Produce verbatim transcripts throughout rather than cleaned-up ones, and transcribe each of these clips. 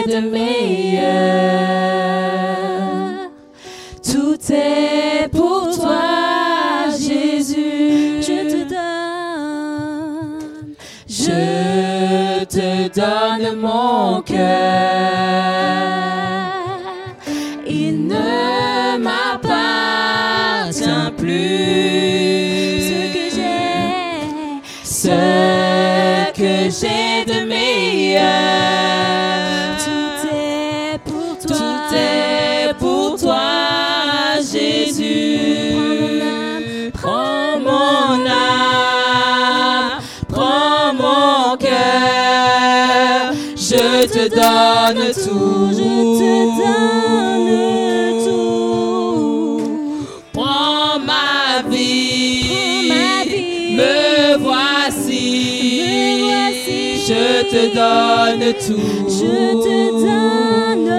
de meilleur. Tout est pour toi, Jésus. Je te donne, Je te donne mon cœur. Il ne m'appartient plus. ce que j'ai, Ce que j'ai de meilleur. tout est pour toi. Tout est pour toi, Jésus. Prends mon âme, prends mon cœur. Je te donne tout. Je te donne tout. Prends ma vie, Prends ma vie. me voici. Me voici. Je te donne tout. Je te donne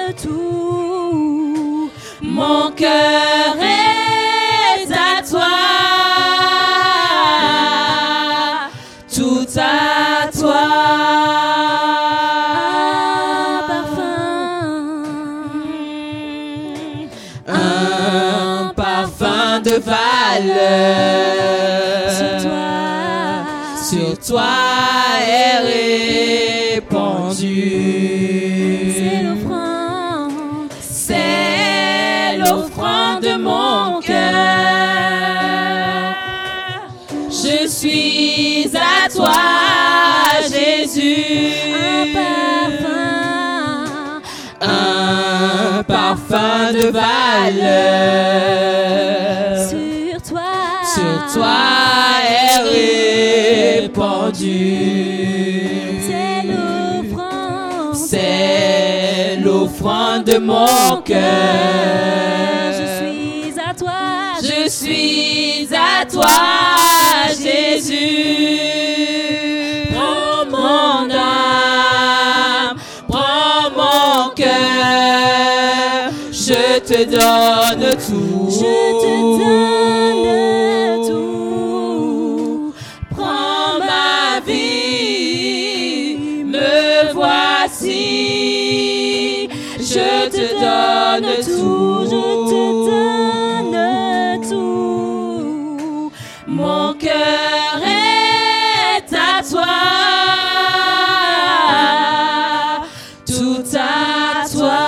tout. Mon cœur est à toi, tout à toi. Un parfum, Un parfum de valeur sur toi, sur toi est répandu. c'est l'offrande, C'est l'offrande de mon cœur. Je suis à toi, Jésus. un parfum, Un parfum de valeur sur toi, sur toi est répandu. c'est l'offrande, C'est l'offrande de mon cœur. je suis à toi, Je suis à toi, Jésus. Prends mon âme, prends mon cœur. Je te donne tout. je te donne tout. Prends ma vie, me voici. Je te donne tout. Je te donne tout. Mon cœur est à toi, tout à toi.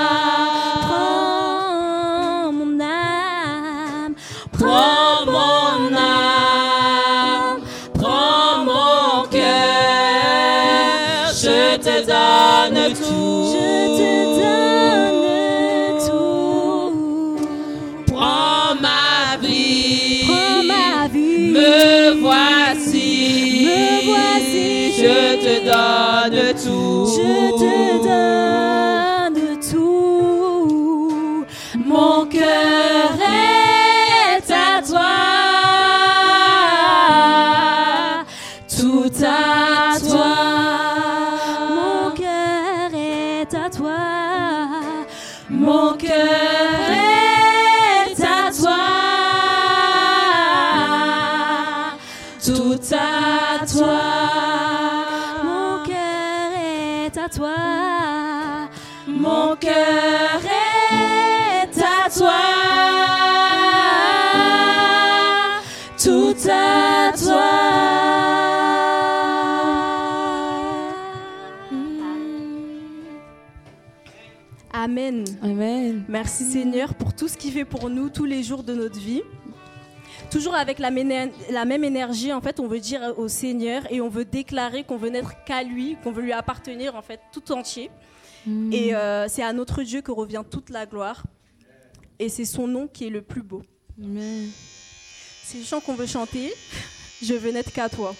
Prends mon âme, Prends mon âme, prends mon cœur, je te donne tout. je te donne tout. Prends ma vie, Prends ma vie, me voici. me voici. Je te donne tout. Je te donne tout. Mon cœur est à toi, tout à toi. Mon cœur est à toi. Mon cœur est à toi, tout à toi. Mon cœur est à toi. Mon cœur est à toi, tout à toi. Amen. Amen. Merci Seigneur pour tout ce qu'il fait pour nous tous les jours de notre vie. Toujours avec la, méné- la même énergie, en fait, on veut dire au Seigneur et on veut déclarer qu'on veut n'être qu'à lui, qu'on veut lui appartenir en fait tout entier. Mm. Et euh, c'est à notre Dieu que revient toute la gloire. Et c'est son nom qui est le plus beau. Amen. C'est le chant qu'on veut chanter. Je veux n'être qu'à toi.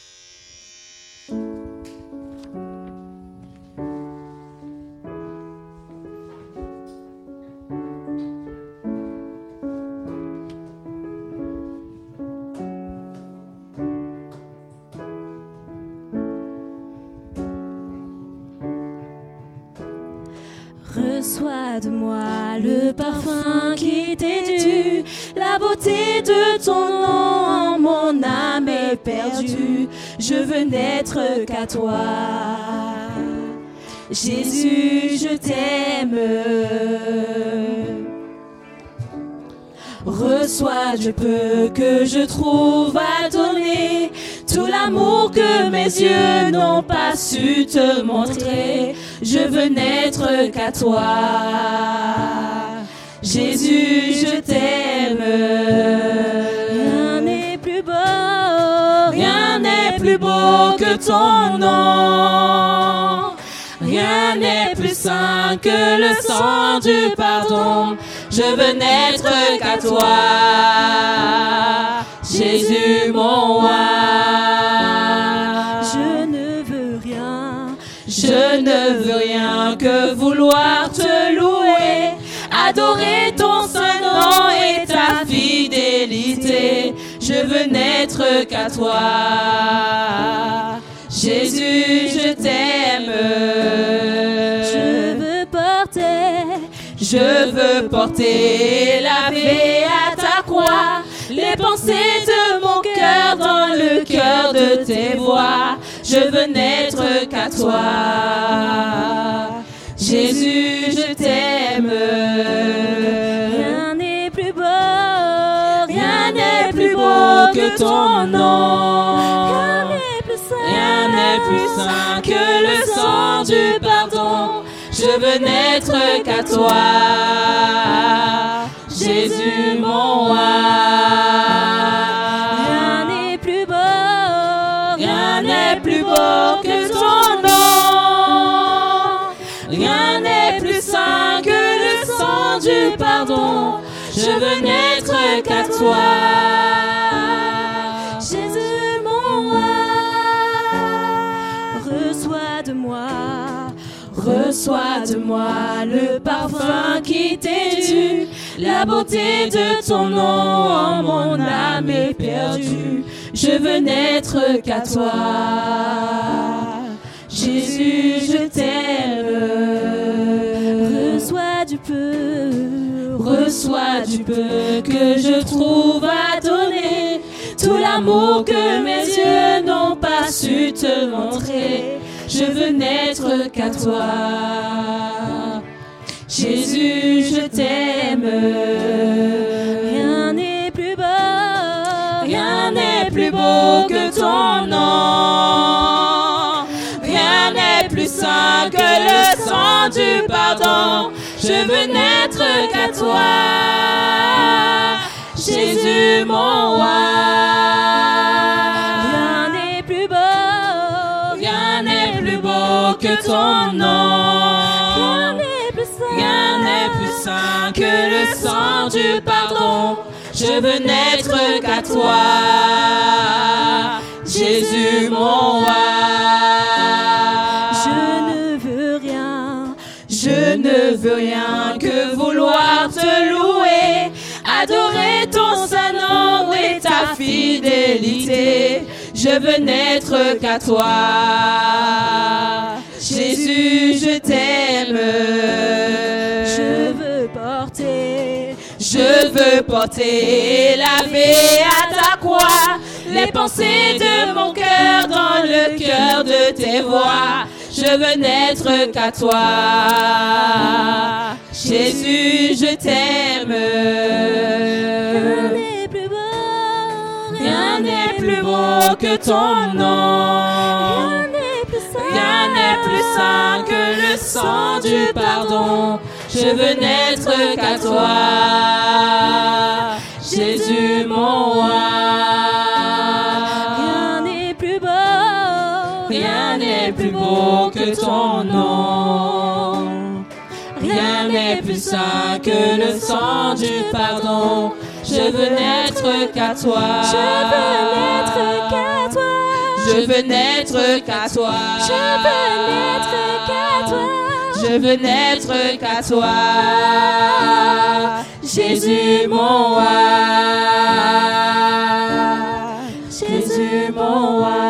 Reçois de moi le parfum qui t'est dû, la beauté de ton nom, mon âme est perdue. Je veux n'être qu'à toi. Jésus, je t'aime. Reçois du peu que je trouve à donner, tout l'amour que mes yeux n'ont pas su te montrer. Je veux n'être qu'à toi. Jésus, je t'aime. Rien n'est plus beau, Rien n'est plus beau que ton nom. Rien n'est plus saint que le sang du pardon. Je veux n'être qu'à toi, Jésus mon roi. Je ne veux rien, Je ne veux rien que vouloir te louer, adorer ton saint nom et ta fidélité. Je veux n'être qu'à toi, Jésus, je t'aime. je veux porter, Je veux porter la paix à ta croix, les pensées de mon cœur dans le cœur de tes voix. Je veux n'être qu'à toi, Jésus, je t'aime. rien n'est plus beau, Rien n'est plus beau que ton nom. rien n'est plus saint, Rien n'est plus saint que le sang du pardon. Je veux n'être qu'à toi, Jésus mon roi. rien n'est plus beau, Rien n'est plus beau que ton nom. Rien n'est plus saint que le sang du pardon. Je veux n'être qu'à toi, Jésus mon roi. Reçois de moi, reçois de moi le parfum qui t'est dû, la beauté de ton nom, oh, mon âme est perdue. Je veux n'être qu'à toi, Jésus, je t'aime. reçois du peu, Reçois du peu que je trouve à donner, tout l'amour que mes yeux n'ont pas su te montrer. Je veux n'être qu'à toi, Jésus, je t'aime. rien n'est plus beau, Rien n'est plus beau que ton nom. Rien n'est plus saint que le sang du pardon. Je veux n'être qu'à toi, Jésus mon roi. rien n'est plus beau, Rien n'est plus beau que ton nom. rien n'est plus saint, Rien n'est plus saint que le sang du pardon. Je veux n'être qu'à toi, Jésus mon roi. je ne veux rien, Je ne veux rien que vouloir te louer, adorer ton saint nom et ta fidélité. Je veux n'être qu'à toi, Jésus, je t'aime. je veux porter, Je veux porter la paix à ta croix, les pensées de mon cœur dans le cœur de tes voix. Je veux n'être qu'à toi, Jésus, je t'aime. rien n'est plus beau, Rien n'est plus beau que ton nom. rien n'est plus saint, Rien n'est plus saint que le sang du pardon. Je veux n'être qu'à toi, Jésus mon roi. rien n'est plus beau, Rien n'est plus beau que ton nom. Rien n'est plus saint que le sang du pardon. Je veux n'être qu'à toi. je veux n'être qu'à toi, Je veux n'être qu'à toi. je veux n'être qu'à toi, Je veux n'être qu'à toi, Jésus mon roi. Jésus mon roi.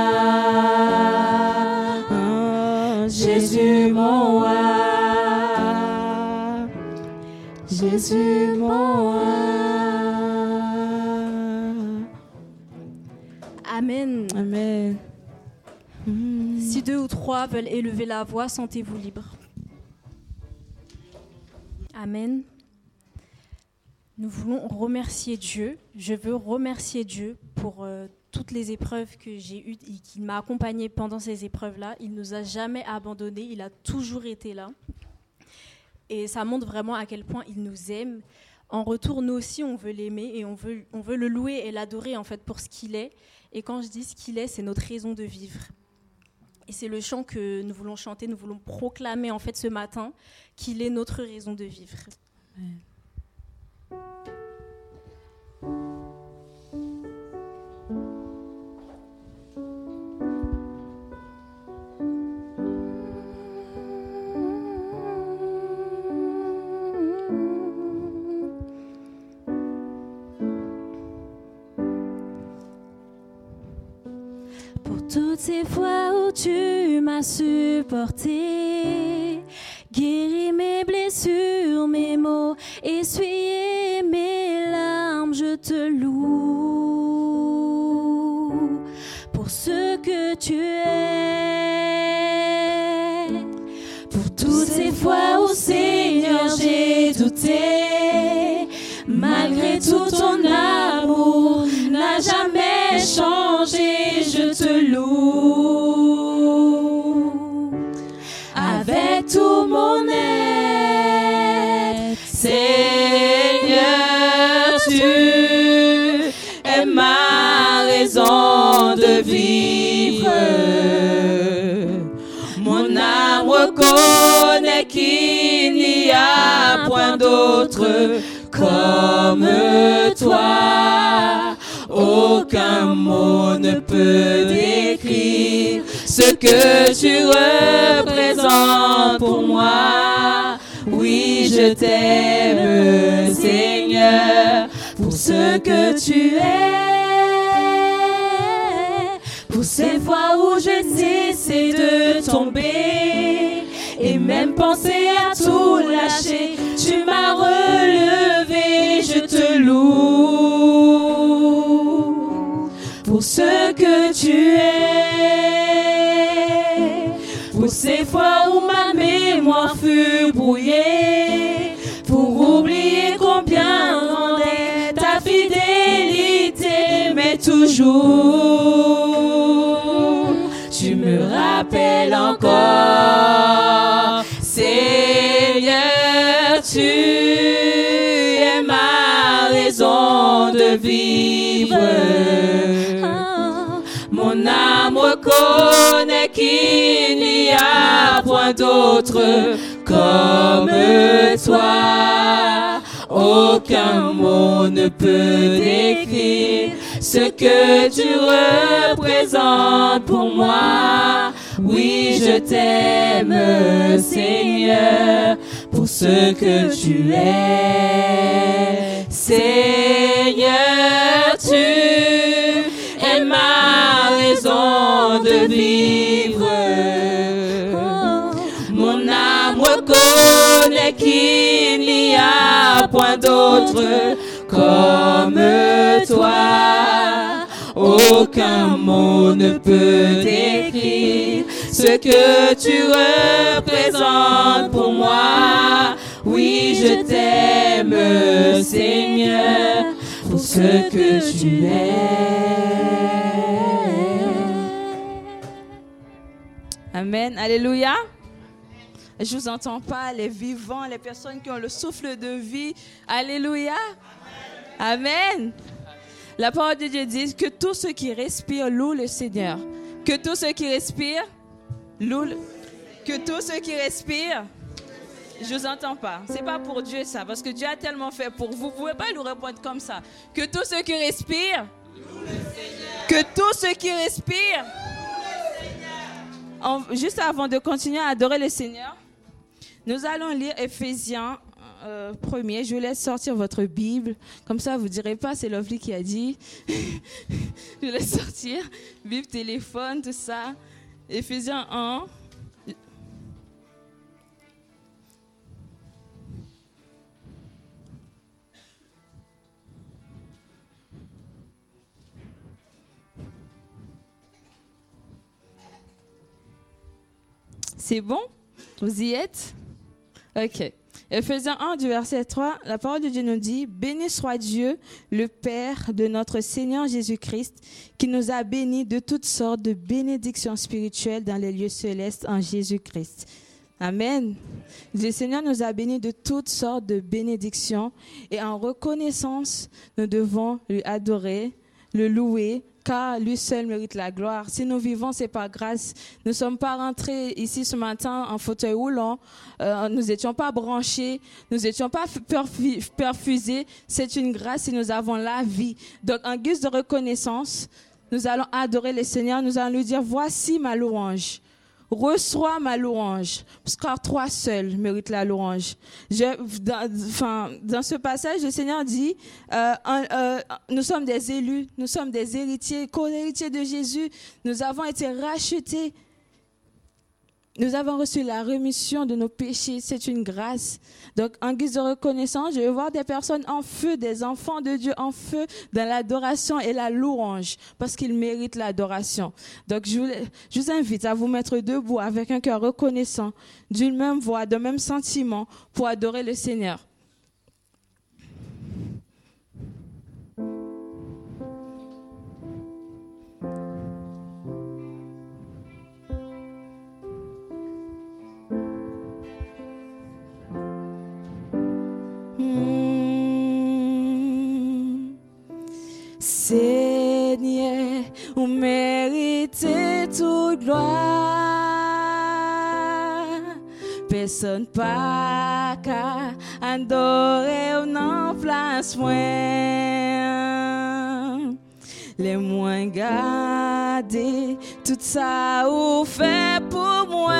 Jésus mon roi. Jésus mon roi. Amen. Amen. Si deux ou trois foi veulent élever la voix, sentez-vous libre. Amen. Nous voulons remercier Dieu. Je veux remercier Dieu pour euh, toutes les épreuves que j'ai eues et qu'il m'a accompagnée pendant ces épreuves-là. Il ne nous a jamais abandonnés, il a toujours été là. Et ça montre vraiment à quel point il nous aime. En retour, nous aussi, on veut l'aimer et on veut, on veut le louer et l'adorer en fait pour ce qu'il est. Et quand je dis ce qu'il est, c'est notre raison de vivre. Et c'est le chant que nous voulons chanter, nous voulons proclamer en fait ce matin qu'il est notre raison de vivre. Amen. Toutes ces fois où tu m'as supporté, guéri mes blessures, mes maux, essuyé mes larmes, je te loue pour ce que tu es. Pour toutes ces fois où, Seigneur, j'ai douté, malgré tout ton amour n'a jamais changé. Je te loue avec tout mon être. Seigneur, tu es ma raison de vivre. Mon âme reconnaît qu'il n'y a point d'autre comme toi. Aucun mot ne peut décrire ce que tu représentes pour moi. Oui, je t'aime, Seigneur, pour ce que tu es. Pour ces fois où j'ai cessé de tomber et même pensé à tout lâcher, tu m'as relevé, je te loue. Pour ce que tu es, pour ces fois où ma mémoire fut brouillée, pour oublier combien grande est ta fidélité, mais toujours, tu me rappelles encore, Seigneur, tu es ma raison de vivre. Mon âme reconnaît qu'il n'y a point d'autre comme toi. Aucun mot ne peut décrire ce que tu représentes pour moi. Oui, je t'aime, Seigneur, pour ce que tu es. Seigneur, tu es ma raison de vivre. Mon âme reconnaît qu'il n'y a point d'autre comme toi. Aucun mot ne peut décrire ce que tu représentes pour moi. Oui, je t'aime, Seigneur, pour ce que tu es. Amen. Alléluia. Je vous entends pas, les vivants, les personnes qui ont le souffle de vie. Alléluia. Amen. Amen. La parole de Dieu dit que tous ceux qui respirent louent le Seigneur. Que tous ceux qui respirent louent le... Que tous ceux qui respirent... Je vous entends pas. C'est pas pour Dieu ça, parce que Dieu a tellement fait pour vous. Vous pouvez pas nous répondre comme ça. Que tous ceux qui respirent louent le Seigneur. Que tous ceux qui respirent louent le Seigneur. En, juste avant de continuer à adorer le Seigneur, nous allons lire Éphésiens euh, premier. Je vous laisse sortir votre Bible. Comme ça, vous ne direz pas, c'est Lovely qui a dit. Je vous laisse sortir. Bible, téléphone, tout ça. Éphésiens un. C'est bon? Vous y êtes? Ok. Ephésiens un du verset trois, la parole de Dieu nous dit « Béni soit Dieu, le Père de notre Seigneur Jésus-Christ, qui nous a bénis de toutes sortes de bénédictions spirituelles dans les lieux célestes en Jésus-Christ. » Amen. Le Seigneur nous a bénis de toutes sortes de bénédictions et en reconnaissance, nous devons lui adorer, le louer, car lui seul mérite la gloire. Si nous vivons, c'est par grâce. Nous ne sommes pas rentrés ici ce matin en fauteuil roulant. Euh, nous n'étions pas branchés. Nous n'étions pas perfu- perfusés. C'est une grâce et nous avons la vie. Donc, en guise de reconnaissance, nous allons adorer le Seigneur. Nous allons lui dire, voici ma louange. Reçois ma louange, parce que toi seul mérite la louange. Je, dans, enfin, dans ce passage, le Seigneur dit, euh, euh, nous sommes des élus, nous sommes des héritiers, co-héritiers de Jésus. Nous avons été rachetés. Nous avons reçu la rémission de nos péchés. C'est une grâce. Donc, en guise de reconnaissance, je vais voir des personnes en feu, des enfants de Dieu en feu dans l'adoration et la louange, parce qu'ils méritent l'adoration. Donc, je vous, je vous invite à vous mettre debout avec un cœur reconnaissant, d'une même voix, d'un même sentiment, pour adorer le Seigneur. Seigneur, vous méritez toute gloire. Personne pas qu'à adorer ou non place moins. Les moins gardés, tout ça vous fait pour moi.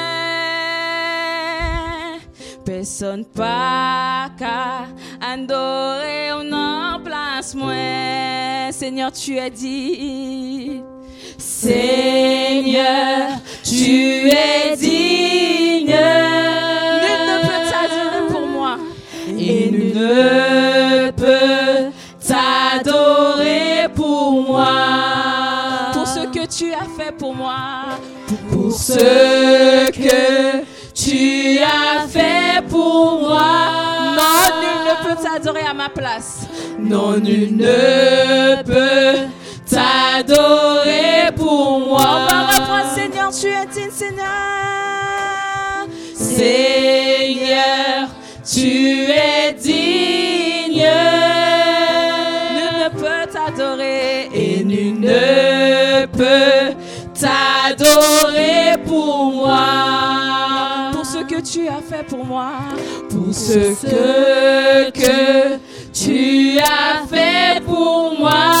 Personne pas qu'à adorer ou non place moi. Seigneur, tu es dit. Seigneur, tu es digne. Nul ne peut t'adorer pour moi. Et nul ne peut t'adorer pour moi. Pour ce que tu as fait pour moi. Pour ce que tu as fait pour moi. Non, nul ne peut t'adorer à ma place. Non, nul ne peut t'adorer pour moi. On va reprendre, Seigneur, tu es digne, Seigneur. Seigneur, tu es digne. Nul ne peut t'adorer et nul ne peut t'adorer pour moi. Pour ce que tu as fait pour moi. Pour ce que, que tu as fait pour moi.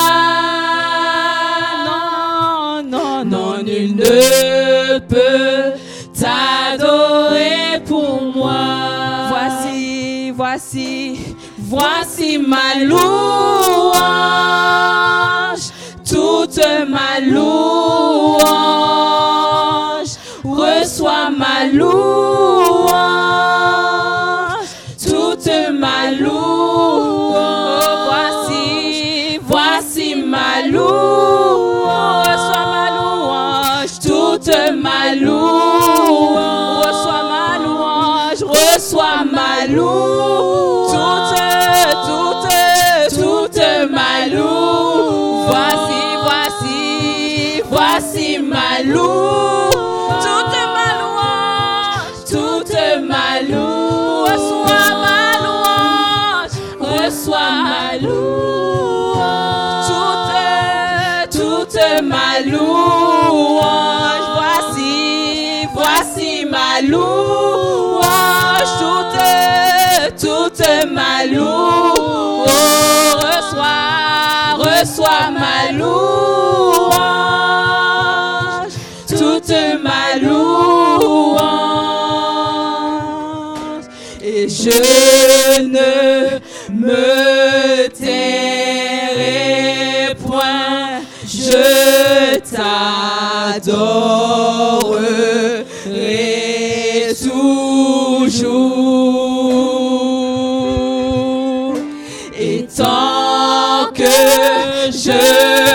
Non, non, non, nul ne peut t'adorer pour moi. Voici, voici, voici ma louange, toute ma louange. Reçois ma louange, toute ma louange. Voici, voici ma louange. Reçois ma louange, toute ma louange. Reçois ma louange, reçois ma louange. Toute, toute, toute ma louange. Voici, voici, voici ma louange. Reçois ma louange, toute, toute ma louange. Voici, voici ma louange, toute, toute ma louange. Oh, reçois, reçois ma louange, toute ma louange. Et je ne me tairai point, je t'adorerai toujours. Et tant que je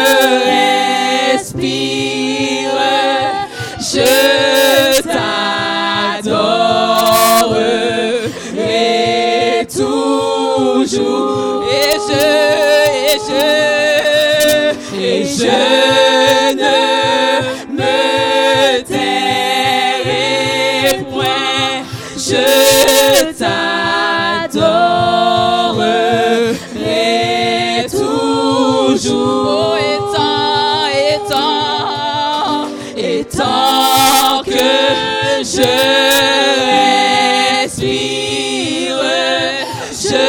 respire, je t'adorerai. toujours. Et je, et je, et je ne me tairai point. Je t'adorerai toujours. Oh, et tant, et tant, et tant que je respire, je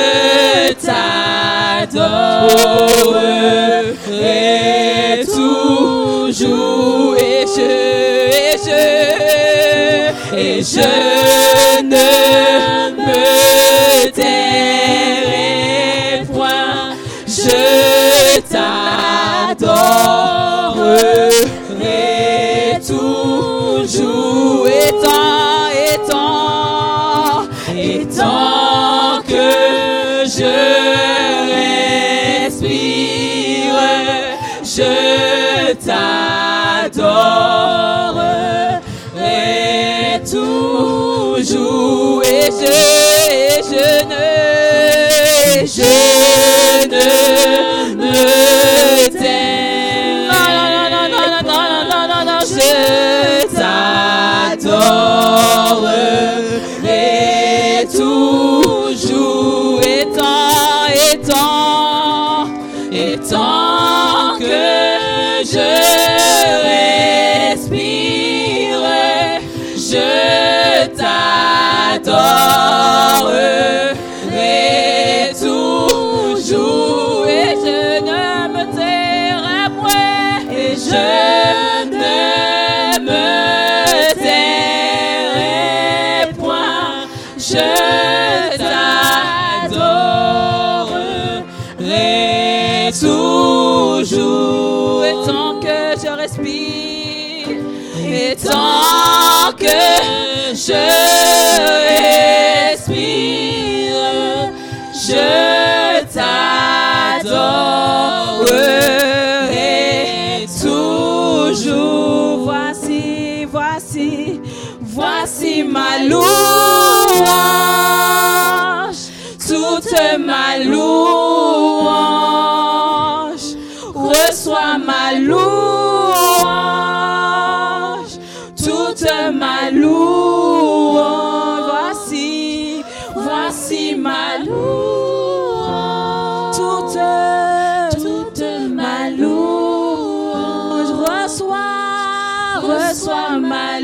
t'adorerai toujours. Et je, et je, et je ne me tairai point. Je t'adorerai toujours. Et tant, et tant, et tant que je respire, je t'adorerai toujours. Et je, et je ne, je ne me tairai. Non, non, non, non, non, non, non, non, je t'adorerai toujours. Et tant, et tant, et tant que je respire, je t'adorerai toujours. Et je ne me tairai point. Et je ne me tairai point. Je t'adorerai toujours. Et tant que je respire, et tant que je respire, je t'adorerai toujours. Voici, voici, voici ma louange, toute ma louange. Reçois ma louange, toute ma louange. Voici, voici ma louange, toute, toute ma louange. Reçois, reçois ma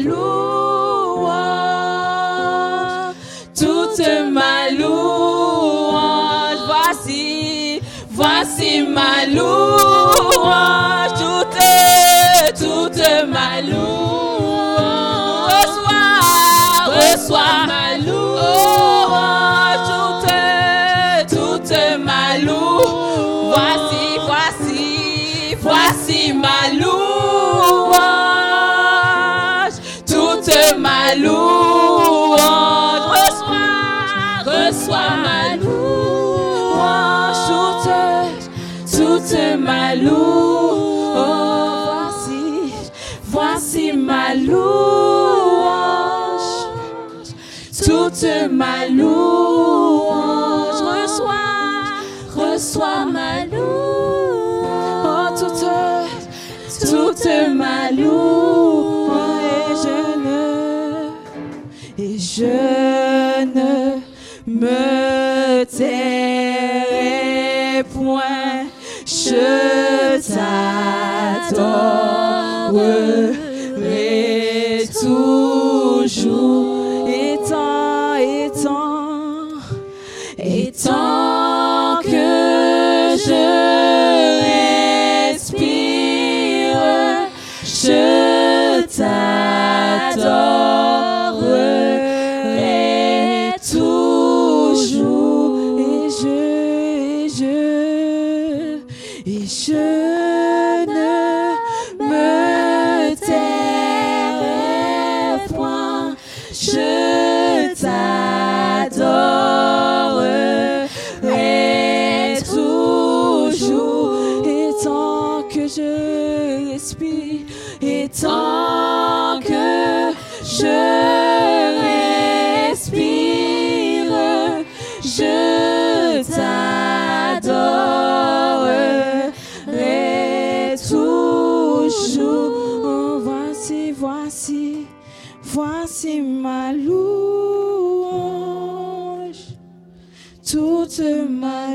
louange, toute ma louange. Voici, voici ma louange, toute, toute ma louange. Reçois, reçois ma louange, toute, toute ma louange. Voici, voici, voici ma louange, toute ma louange. Reçois, reçois ma louange, toute, toute ma louange. Voici, voici ma louange, toute ma louange. Reçois, reçois ma louange, oh, toute, toute ma louange. Et je ne, et je ne me tairai point. Je t'adorerai toujours. Et tant, et tant, et tant que je respire, je t'adorerai toujours. Et je, et je, et je ne me tairai point. Je t'adorerai toujours. Et tant que je respire, et tant que je respire, je toute ma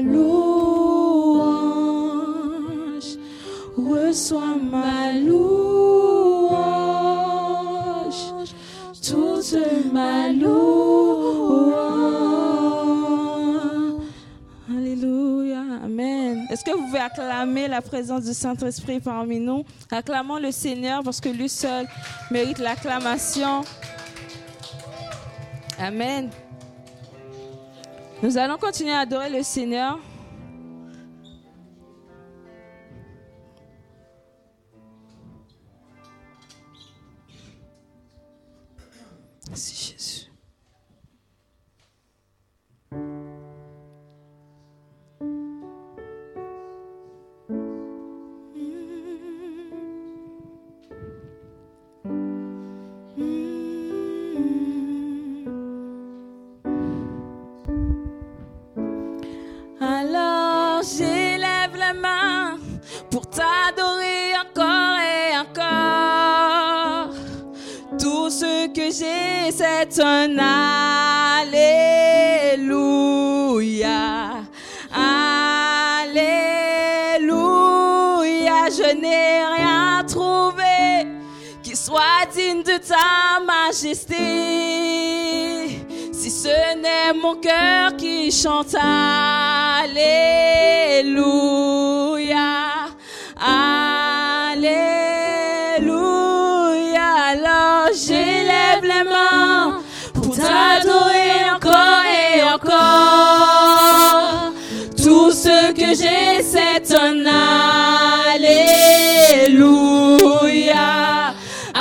louange, reçois ma louange, toute ma louange. Alléluia, amen. Est-ce que vous pouvez acclamer la présence du Saint-Esprit parmi nous? Acclamons le Seigneur parce que lui seul mérite l'acclamation. Amen. Nous allons continuer à adorer le Seigneur. Merci Jésus. Alors j'élève la main pour t'adorer encore et encore. Tout ce que j'ai, c'est un Alléluia. Alléluia. Je n'ai rien trouvé qui soit digne de ta majesté. Si ce n'est mon cœur qui chante Alléluia, Alléluia, alors j'élève les mains pour t'adorer encore et encore. Tout ce que j'ai, c'est un Alléluia,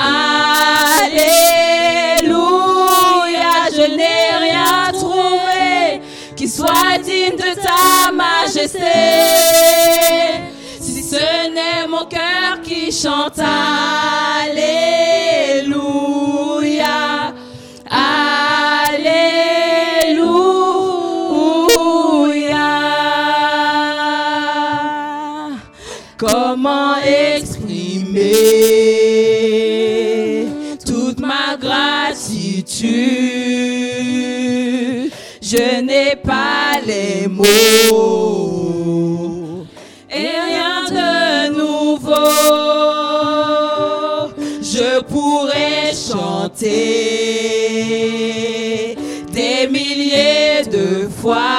Alléluia, je n'ai rien trouvé qui soit digne de ta majesté. Si ce n'est mon cœur qui chante Alléluia, Alléluia. Comment exprimer toute ma gratitude? Je n'ai pas les mots et rien de nouveau. Je pourrais chanter des milliers de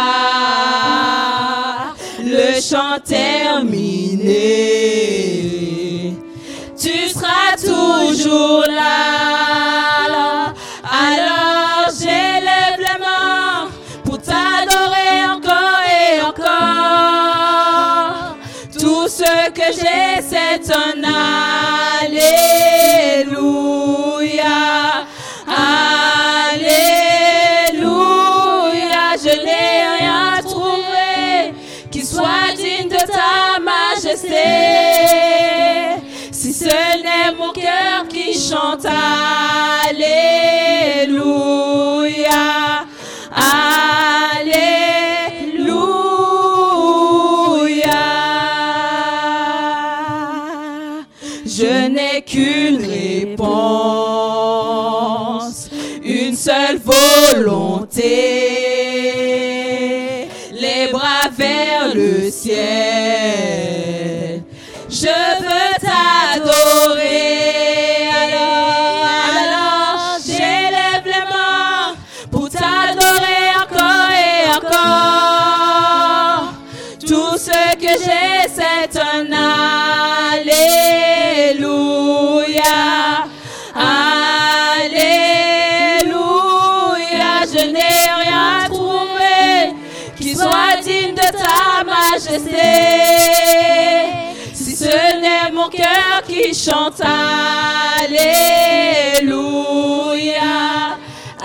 fois le chant terminé. Tu seras toujours là. Alors j'élève les mains pour t'adorer encore et encore. Tout ce que j'ai, c'est un Alléluia, Alléluia. Je n'ai rien trouvé qui soit digne de ta majesté. Si ce n'est mon cœur qui chante Alléluia, Alléluia. Je n'ai qu'une réponse, une seule volonté, les bras vers le ciel. Je veux t'adorer, alors, alors j'élève les mains pour t'adorer encore et encore. Tout ce que j'ai, c'est un Alléluia, Alléluia. Je n'ai rien trouvé qui soit digne de ta majesté. Si ce n'est mon cœur qui chante Alléluia,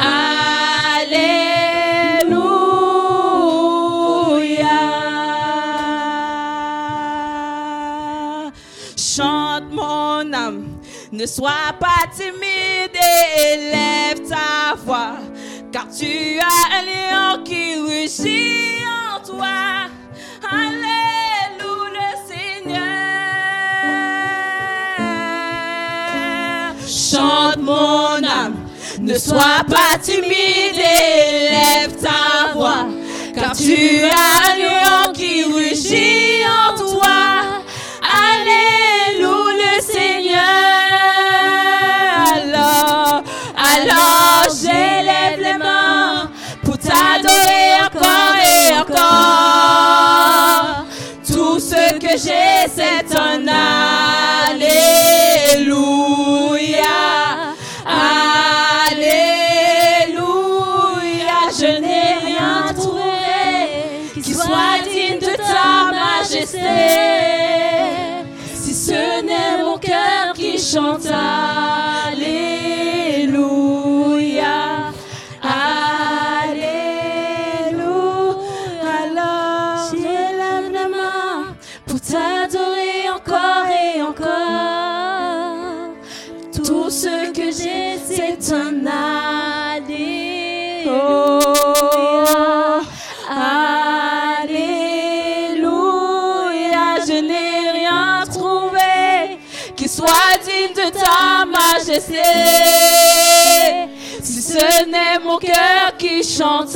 Alléluia. Chante mon âme, ne sois pas timide et élève ta voix, car tu as un lion qui rugit en toi. Alléluia, Seigneur. Chante mon âme, ne sois pas timide et élève ta voix, car tu as un lion qui rugit en toi. Alléluia le Seigneur. Alors, alors j'élève les mains pour t'adorer encore et encore. Tout ce que j'ai, c'est un Alléluia. Alléluia. Je n'ai rien trouvé qui soit digne de ta majesté. Si ce n'est mon cœur qui chante Alléluia. T'adorer encore et encore. Tout ce que j'ai, c'est un Alléluia. Oh, Alléluia. Je n'ai rien trouvé qui soit digne de ta majesté. Si ce n'est mon cœur qui chante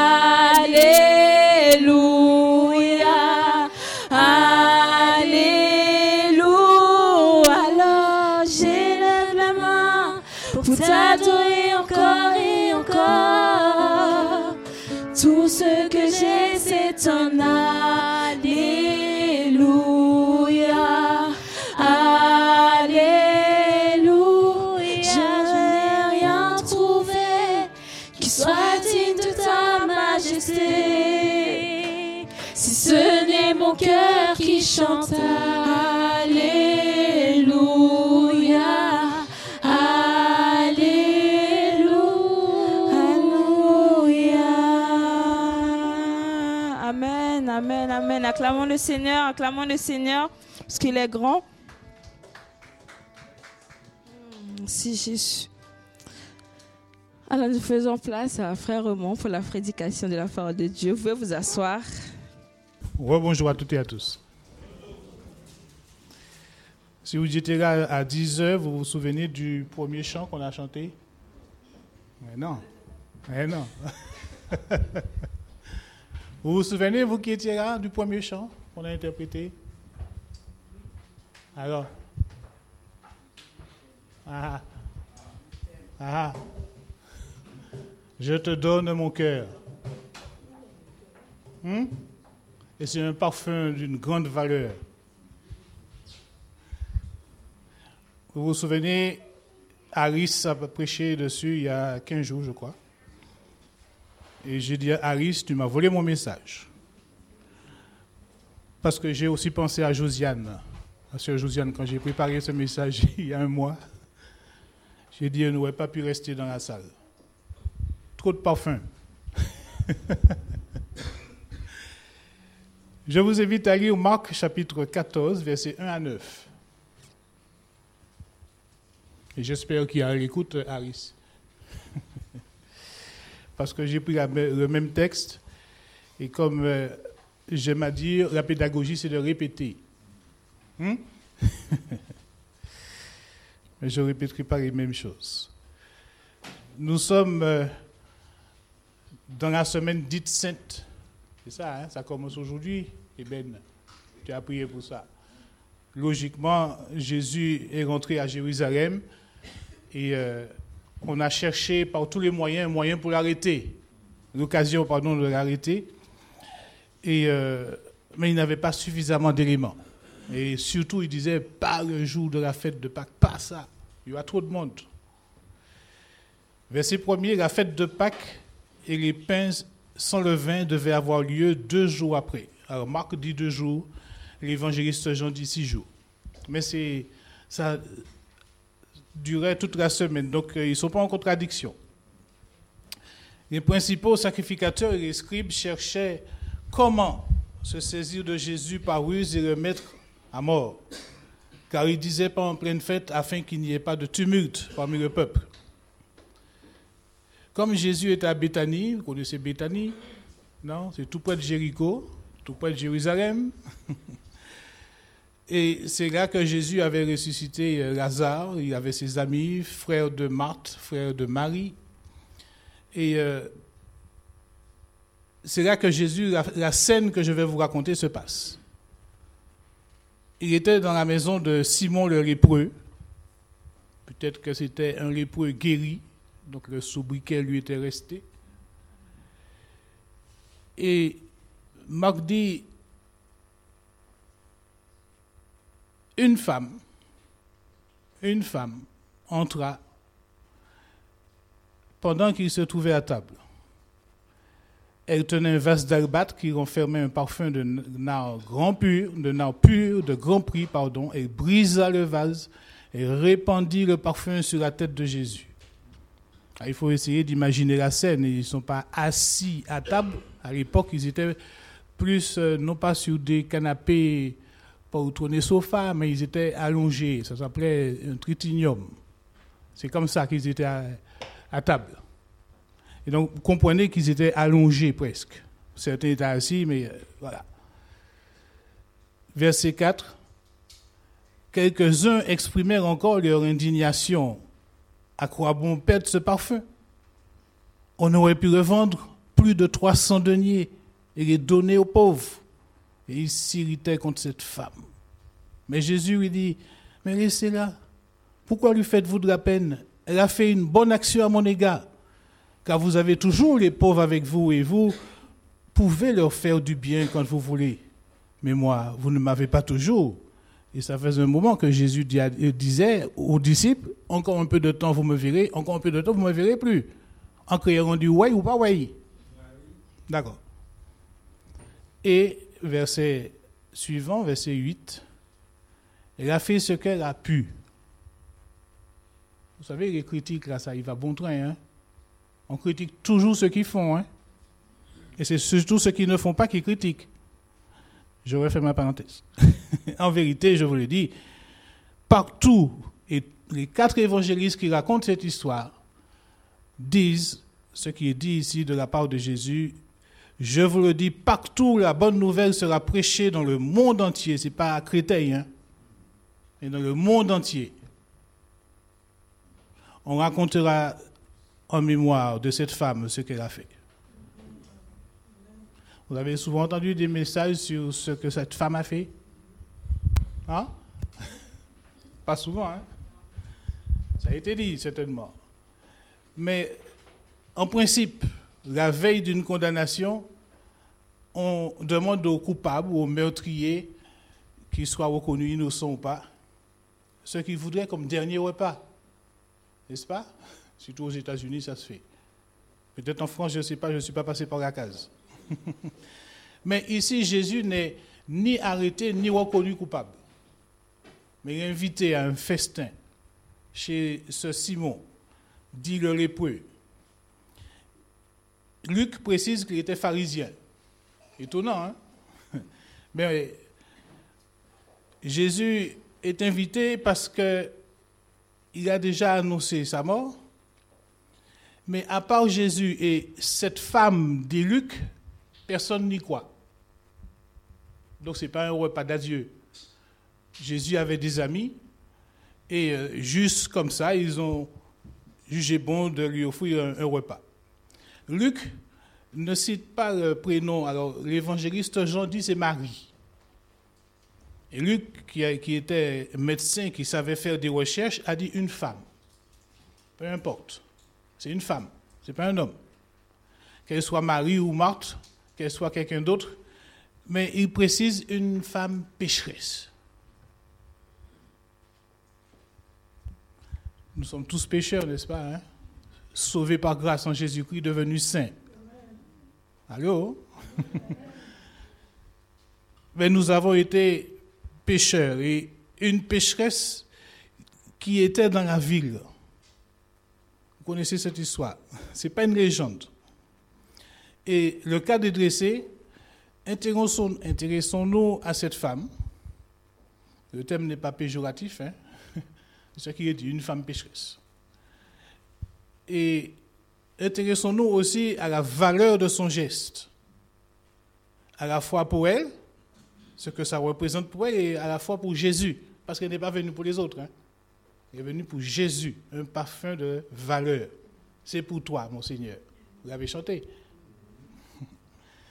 Alléluia. Alléluia, alors j'élève la main pour t'adorer encore et encore. Tout ce que j'ai, c'est un Alléluia. Alléluia, je n'ai rien trouvé qui soit digne de ta majesté. Si ce n'est mon cœur qui chante Alléluia, Alléluia. Amen, amen, amen. Acclamons le Seigneur, acclamons le Seigneur, parce qu'il est grand. Si Jésus. Alors nous faisons place à Frère Raymond pour la prédication de la parole de Dieu. Vous pouvez vous asseoir. Rebonjour à toutes et à tous. Si vous étiez là à dix heures, vous vous souvenez du premier chant qu'on a chanté? Mais non. Mais non. Vous vous souvenez, vous qui étiez là, du premier chant qu'on a interprété? Alors? Ah. Ah. Je te donne mon cœur. Hmm? Et c'est un parfum d'une grande valeur. Vous vous souvenez, Harris a prêché dessus il y a quinze jours, je crois. Et j'ai dit à Harris, tu m'as volé mon message. Parce que j'ai aussi pensé à Josiane. La sœur Josiane, quand j'ai préparé ce message il y a un mois, j'ai dit, elle n'aurait pas pu rester dans la salle. Trop de parfum. Je vous invite à lire Marc chapitre quatorze, versets un à neuf. Et j'espère qu'il y a l'écoute, Harris. Parce que j'ai pris la, le même texte, et comme euh, j'aime à dire, la pédagogie, c'est de répéter. Hmm? Mais je ne répéterai pas les mêmes choses. Nous sommes euh, dans la semaine dite sainte. C'est ça, hein? Ça commence aujourd'hui. Et Ben, tu as prié pour ça. Logiquement, Jésus est rentré à Jérusalem et euh, on a cherché par tous les moyens un moyen pour l'arrêter. L'occasion, pardon, de l'arrêter. Et, euh, mais il n'avait pas suffisamment d'éléments. Et surtout, il disait, pas le jour de la fête de Pâques, pas ça. Il y a trop de monde. Verset premier, la fête de Pâques et les pains sans levain devaient avoir lieu deux jours après. Alors Marc dit deux jours, l'évangéliste Jean dit six jours. Mais c'est, ça durait toute la semaine, donc ils ne sont pas en contradiction. Les principaux sacrificateurs et les scribes cherchaient comment se saisir de Jésus par ruse et le mettre à mort. Car ils disaient pas en pleine fête afin qu'il n'y ait pas de tumulte parmi le peuple. Comme Jésus était à Béthanie, vous connaissez Béthanie, non? C'est tout près de Jéricho, tout près de Jérusalem. Et c'est là que Jésus avait ressuscité Lazare. Il avait ses amis, frère de Marthe, frère de Marie. Et euh, c'est là que Jésus, la, la scène que je vais vous raconter se passe. Il était dans la maison de Simon le lépreux. Peut-être que c'était un lépreux guéri, donc le sobriquet lui était resté. Et Marc dit, une femme, une femme entra pendant qu'il se trouvait à table. Elle tenait un vase d'albâtre qui renfermait un parfum de nard grand pur, de nard pur, de grand prix, pardon. Elle brisa le vase et répandit le parfum sur la tête de Jésus. Alors, il faut essayer d'imaginer la scène. Ils ne sont pas assis à table. À l'époque, ils étaient plus, euh, non pas sur des canapés, pas au trône sofa, mais ils étaient allongés. Ça s'appelait un tritinium. C'est comme ça qu'ils étaient à, à table. Et donc, vous comprenez qu'ils étaient allongés presque. Certains étaient assis, mais euh, voilà. Verset quatre. Quelques-uns exprimèrent encore leur indignation. À quoi bon perdre ce parfum? On aurait pu revendre plus de trois cents deniers et les donner aux pauvres. Et ils s'irritaient contre cette femme. Mais Jésus lui dit, mais laissez-la. Pourquoi lui faites-vous de la peine? Elle a fait une bonne action à mon égard. Car vous avez toujours les pauvres avec vous et vous pouvez leur faire du bien quand vous voulez. Mais moi, vous ne m'avez pas toujours. Et ça faisait un moment que Jésus disait aux disciples, encore un peu de temps vous me verrez, encore un peu de temps vous ne me verrez plus. En créant du ouais ou pas ouais. D'accord. Et verset suivant, verset huit, elle a fait ce qu'elle a pu. Vous savez, les critiques, là, ça y va bon train, hein. On critique toujours ceux qui font, hein. Et c'est surtout ceux qui ne font pas qui critiquent. Je refais ma parenthèse. En vérité, je vous le dis, partout, et les quatre évangélistes qui racontent cette histoire disent ce qui est dit ici de la part de Jésus. Je vous le dis, partout la bonne nouvelle sera prêchée dans le monde entier. Ce n'est pas à Créteil, hein, mais dans le monde entier. On racontera en mémoire de cette femme ce qu'elle a fait. Vous avez souvent entendu des messages sur ce que cette femme a fait? Hein? Pas souvent, hein? Ça a été dit, certainement. Mais, en principe, la veille d'une condamnation, on demande aux coupables ou aux meurtriers qu'ils soient reconnus innocents ou pas, ce qu'ils voudraient comme dernier repas. N'est-ce pas? Surtout aux États-Unis, ça se fait. Peut-être en France, je ne sais pas, je ne suis pas passé par la case. Mais ici, Jésus n'est ni arrêté, ni reconnu coupable. Mais il est invité à un festin chez ce Simon, dit le lépreux. Luc précise qu'il était pharisien. Étonnant, hein? Mais Jésus est invité parce qu'il a déjà annoncé sa mort. Mais à part Jésus et cette femme, dit Luc, personne n'y croit. Donc ce n'est pas un repas d'adieu. Jésus avait des amis et euh, juste comme ça, ils ont jugé bon de lui offrir un, un repas. Luc ne cite pas le prénom. Alors l'évangéliste Jean dit c'est Marie. Et Luc, qui, a, qui était médecin, qui savait faire des recherches, a dit une femme. Peu importe. C'est une femme, ce n'est pas un homme. Qu'elle soit Marie ou Marthe, qu'elle soit quelqu'un d'autre, mais il précise une femme pécheresse. Nous sommes tous pécheurs, n'est-ce pas, hein? Sauvés par grâce en Jésus-Christ, devenus saints. Allô? Mais nous avons été pécheurs et une pécheresse qui était dans la ville. Vous connaissez cette histoire. Ce n'est pas une légende. Et le cas est dressé. Intéressons, intéressons-nous à cette femme. Le thème n'est pas péjoratif, hein? C'est ce qui est dit, une femme pécheresse. Et intéressons-nous aussi à la valeur de son geste. À la fois pour elle, ce que ça représente pour elle, et à la fois pour Jésus. Parce qu'elle n'est pas venue pour les autres, hein? Elle est venue pour Jésus, un parfum de valeur. C'est pour toi, mon Seigneur. Vous l'avez chanté.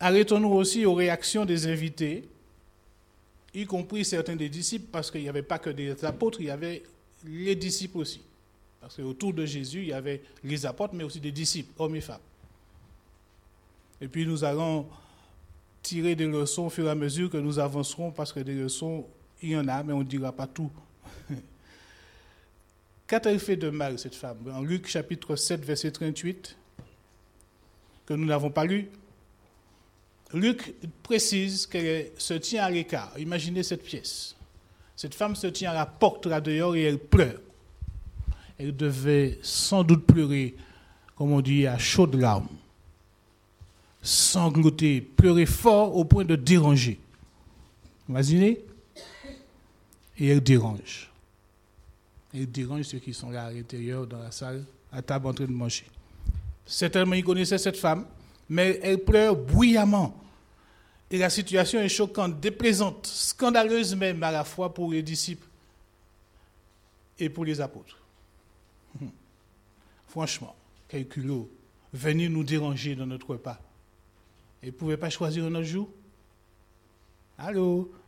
Arrêtons-nous aussi aux réactions des invités, y compris certains des disciples, parce qu'il n'y avait pas que des apôtres, il y avait les disciples aussi. Parce qu'autour de Jésus, il y avait les apôtres, mais aussi des disciples, hommes et femmes. Et puis nous allons tirer des leçons au fur et à mesure que nous avancerons, parce que des leçons, il y en a, mais on ne dira pas tout. Qu'a-t-elle fait de mal, cette femme? En Luc chapitre sept, verset trente-huit, que nous n'avons pas lu, Luc précise qu'elle se tient à l'écart. Imaginez cette pièce. Cette femme se tient à la porte là dehors et elle pleure. Elle devait sans doute pleurer, comme on dit, à chaudes larmes. Sangloter, pleurer fort au point de déranger. Imaginez? Et elle dérange. Elle dérange ceux qui sont là à l'intérieur, dans la salle, à table en train de manger. Certainement, ils connaissaient cette femme, mais elle pleure bruyamment. Et la situation est choquante, déplaisante, scandaleuse même à la fois pour les disciples et pour les apôtres. Hum. Franchement, quel culot, venir nous déranger dans notre repas. Et ne pouvait pas choisir un autre jour? Allô?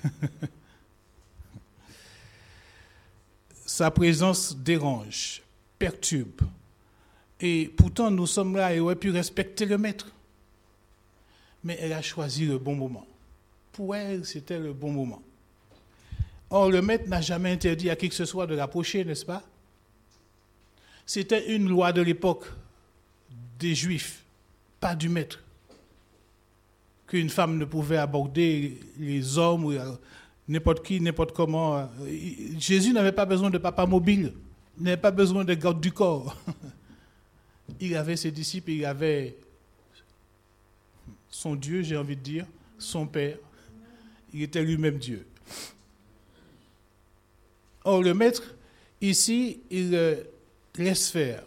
Sa présence dérange, perturbe. Et pourtant, nous sommes là et aurait pu respecter le maître. Mais elle a choisi le bon moment. Pour elle, c'était le bon moment. Or, le maître n'a jamais interdit à qui que ce soit de l'approcher, n'est-ce pas? C'était une loi de l'époque des Juifs, pas du maître, qu'une femme ne pouvait aborder les hommes ou n'importe qui, n'importe comment. Jésus n'avait pas besoin de papa mobile, il n'avait pas besoin de garde du corps. Il avait ses disciples, il avait son Dieu, j'ai envie de dire, son Père. Il était lui-même Dieu. Or, le maître, ici, il laisse faire.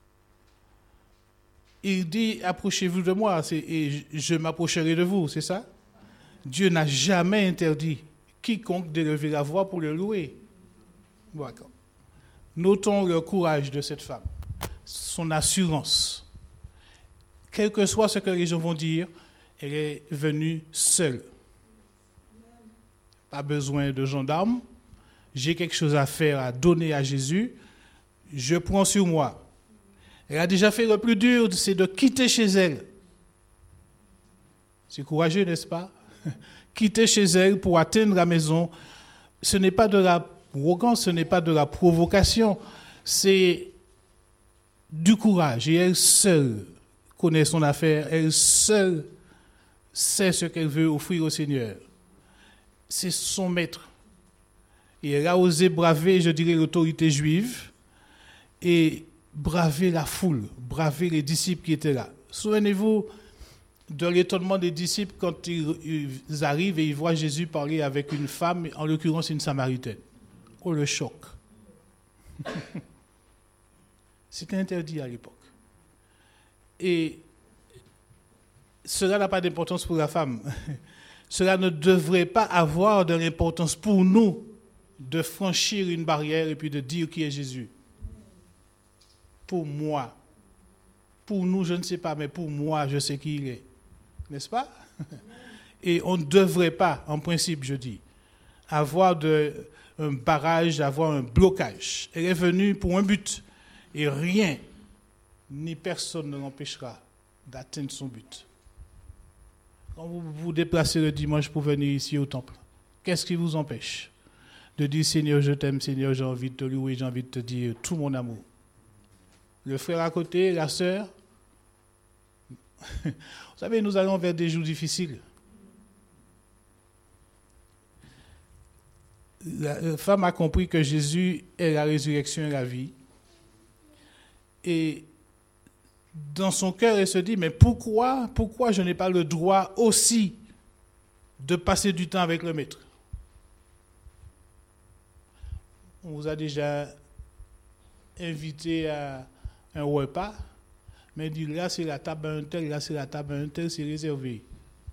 Il dit, approchez-vous de moi et je m'approcherai de vous, c'est ça? Dieu n'a jamais interdit quiconque d'élever la voix pour le louer. D'accord. Notons le courage de cette femme, son assurance. Quel que soit ce que les gens vont dire, elle est venue seule. Pas besoin de gendarmes. J'ai quelque chose à faire, à donner à Jésus. Je prends sur moi. Elle a déjà fait le plus dur, c'est de quitter chez elle. C'est courageux, n'est-ce pas? Quitter chez elle pour atteindre la maison. Ce n'est pas de la arrogance, ce n'est pas de la provocation. C'est du courage. Et elle seule connaît son affaire. Elle seule sait ce qu'elle veut offrir au Seigneur. C'est son maître. Et elle a osé braver, je dirais, l'autorité juive et braver la foule, braver les disciples qui étaient là. Souvenez-vous de l'étonnement des disciples quand ils, ils arrivent et ils voient Jésus parler avec une femme, en l'occurrence une Samaritaine. Oh, le choc. C'était interdit à l'époque. Et cela n'a pas d'importance pour la femme. Cela ne devrait pas avoir de l'importance pour nous de franchir une barrière et puis de dire qui est Jésus. Pour moi, pour nous, je ne sais pas, mais pour moi, je sais qui il est. N'est-ce pas? Et on ne devrait pas, en principe, je dis, avoir de, un barrage, avoir un blocage. Elle est venue pour un but. Et rien, ni personne ne l'empêchera d'atteindre son but. Quand vous vous déplacez le dimanche pour venir ici au temple, qu'est-ce qui vous empêche de dire « Seigneur, je t'aime, Seigneur, j'ai envie de te louer, j'ai envie de te dire tout mon amour ». Le frère à côté, la sœur. Vous savez, nous allons vers des jours difficiles. La femme a compris que Jésus est la résurrection et la vie. Et dans son cœur, elle se dit, mais pourquoi, pourquoi je n'ai pas le droit aussi de passer du temps avec le maître? On vous a déjà invité à un repas, mais dit là c'est la table à un tel, là c'est la table à un tel, c'est réservé.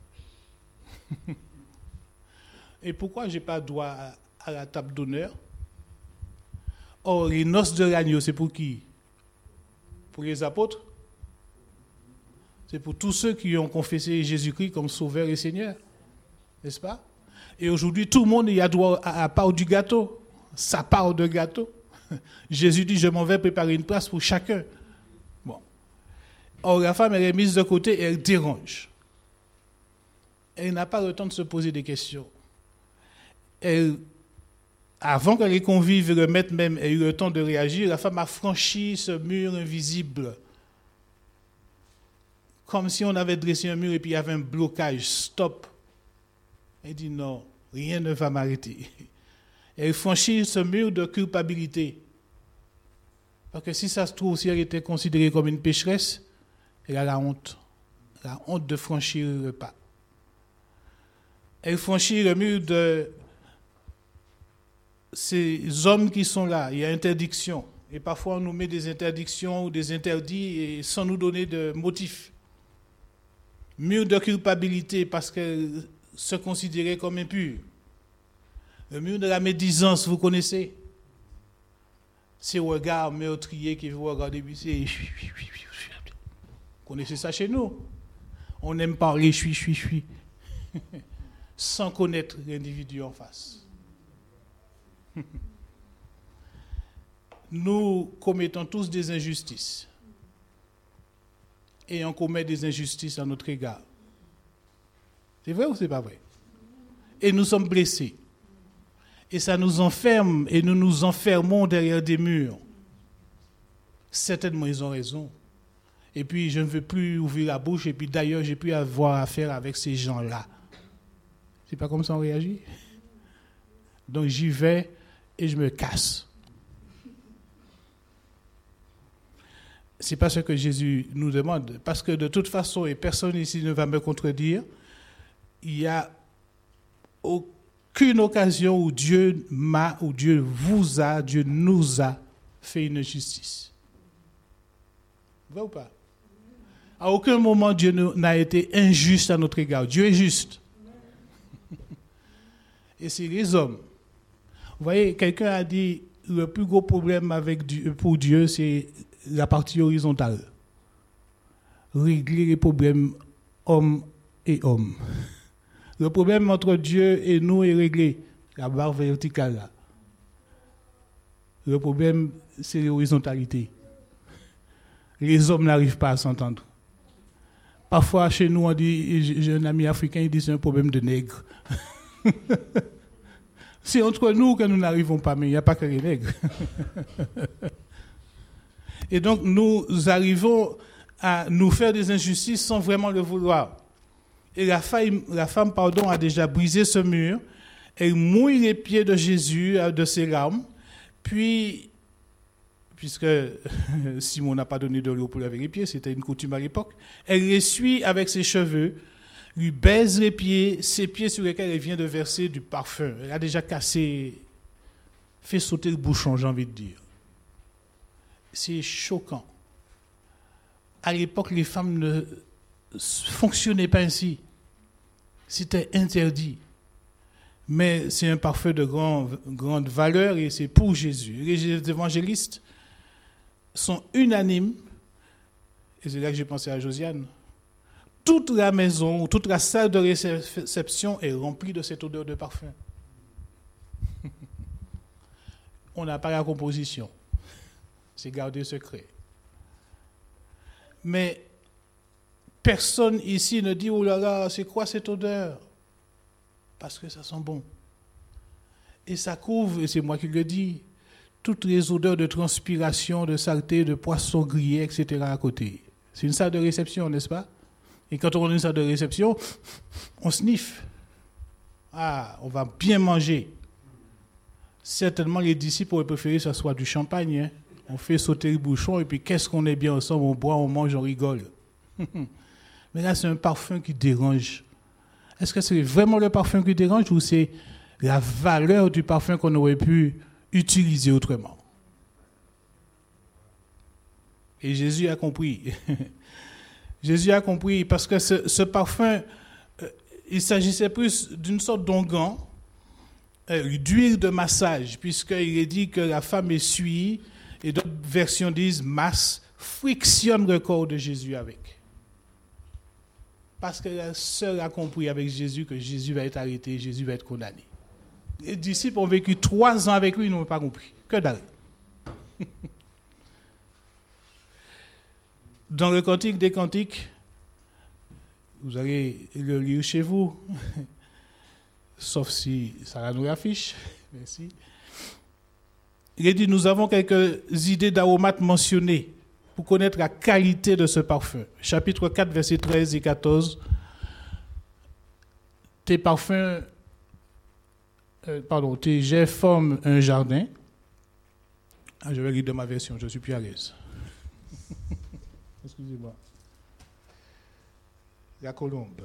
Et pourquoi je n'ai pas droit à, à la table d'honneur? Or, les noces de l'agneau, c'est pour qui? Pour les apôtres? C'est pour tous ceux qui ont confessé Jésus-Christ comme Sauveur et Seigneur. N'est-ce pas? Et aujourd'hui, tout le monde y a droit à la part du gâteau. Sa part de gâteau. Jésus dit, je m'en vais préparer une place pour chacun. Bon. Or, la femme, elle est mise de côté et elle dérange. Elle n'a pas le temps de se poser des questions. Elle, avant que les convives le mettent même aient eu le temps de réagir, la femme a franchi ce mur invisible. Comme si on avait dressé un mur et puis il y avait un blocage. Stop. Elle dit non, rien ne va m'arrêter. Elle franchit ce mur de culpabilité. Parce que si ça se trouve, si elle était considérée comme une pécheresse, elle a la honte. La honte de franchir le pas. Elle franchit le mur de ces hommes qui sont là. Il y a interdiction. Et parfois, on nous met des interdictions ou des interdits et sans nous donner de motif. Mur de culpabilité parce qu'elle se considérait comme impure. Le mur de la médisance, vous connaissez? Ces regards meurtriers qui vous regardent, c'est... Vous connaissez ça chez nous? On aime parler, chui, chui, chui, sans connaître l'individu en face. Nous commettons tous des injustices. Et on commet des injustices à notre égard. C'est vrai ou c'est pas vrai? Et nous sommes blessés. Et ça nous enferme et nous nous enfermons derrière des murs. Certainement, ils ont raison. Et puis, je ne veux plus ouvrir la bouche. Et puis, d'ailleurs, j'ai plus à avoir affaire avec ces gens-là. C'est pas comme ça on réagit? Donc, j'y vais et je me casse. C'est pas ce que Jésus nous demande. Parce que de toute façon, et personne ici ne va me contredire, il y a aucune occasion où Dieu m'a, où Dieu vous a, Dieu nous a fait une justice. Vrai ou pas? À aucun moment Dieu n'a été injuste à notre égard. Dieu est juste. Et c'est les hommes. Vous voyez, quelqu'un a dit, le plus gros problème avec Dieu, pour Dieu, c'est la partie horizontale. Régler les problèmes hommes et hommes. Le problème entre Dieu et nous est réglé. La barre verticale là. Le problème, c'est l'horizontalité. Les hommes n'arrivent pas à s'entendre. Parfois, chez nous, on dit, j'ai un ami africain, il dit c'est un problème de nègres. C'est entre nous que nous n'arrivons pas, mais il n'y a pas que les nègres. Et donc, nous arrivons à nous faire des injustices sans vraiment le vouloir. Et la femme, la femme pardon, a déjà brisé ce mur. Elle mouille les pieds de Jésus de ses larmes. Puis, puisque Simon n'a pas donné de l'eau pour laver les pieds, c'était une coutume à l'époque, elle l'essuie avec ses cheveux, lui baise les pieds, ses pieds sur lesquels elle vient de verser du parfum. Elle a déjà cassé, fait sauter le bouchon, j'ai envie de dire. C'est choquant. À l'époque, les femmes ne fonctionnaient pas ainsi. C'était interdit. Mais c'est un parfum de grand, grande valeur et c'est pour Jésus. Les évangélistes sont unanimes, et c'est là que j'ai pensé à Josiane. Toute la maison, toute la salle de réception est remplie de cette odeur de parfum. On n'a pas la composition. C'est gardé secret. Mais personne ici ne dit, oh là là, c'est quoi cette odeur? Parce que ça sent bon. Et ça couvre, et c'est moi qui le dis, toutes les odeurs de transpiration, de saleté, de poisson grillé, et cetera à côté. C'est une salle de réception, n'est-ce pas? Et quand on a une salle de réception, on sniffe. Ah, on va bien manger. Certainement, les disciples auraient préféré que ce soit du champagne. Hein? On fait sauter le bouchon et puis qu'est-ce qu'on est bien ensemble, on boit, on mange, on rigole. Mais là, c'est un parfum qui dérange. Est-ce que c'est vraiment le parfum qui dérange ou c'est la valeur du parfum qu'on aurait pu utiliser autrement? Et Jésus a compris. Jésus a compris parce que ce, ce parfum, euh, il s'agissait plus d'une sorte d'onguent, euh, d'huile de massage, puisqu'il est dit que la femme essuie, et d'autres versions disent masse, frictionne le corps de Jésus avec. parce que la sœur a compris avec Jésus que Jésus va être arrêté, Jésus va être condamné. Les disciples ont vécu trois ans avec lui, ils n'ont pas compris. Que dalle. Dans le Cantique des Cantiques, vous allez le lire chez vous, sauf si Sarah nous l'affiche. Merci. Il est dit, nous avons quelques idées d'aromates mentionnées pour connaître la qualité de ce parfum. Chapitre quatre, versets treize et quatorze. Tes parfums, euh, pardon, tes jets forment un jardin. Ah, je vais lire de ma version, je suis plus à l'aise. Excusez-moi. La colombe.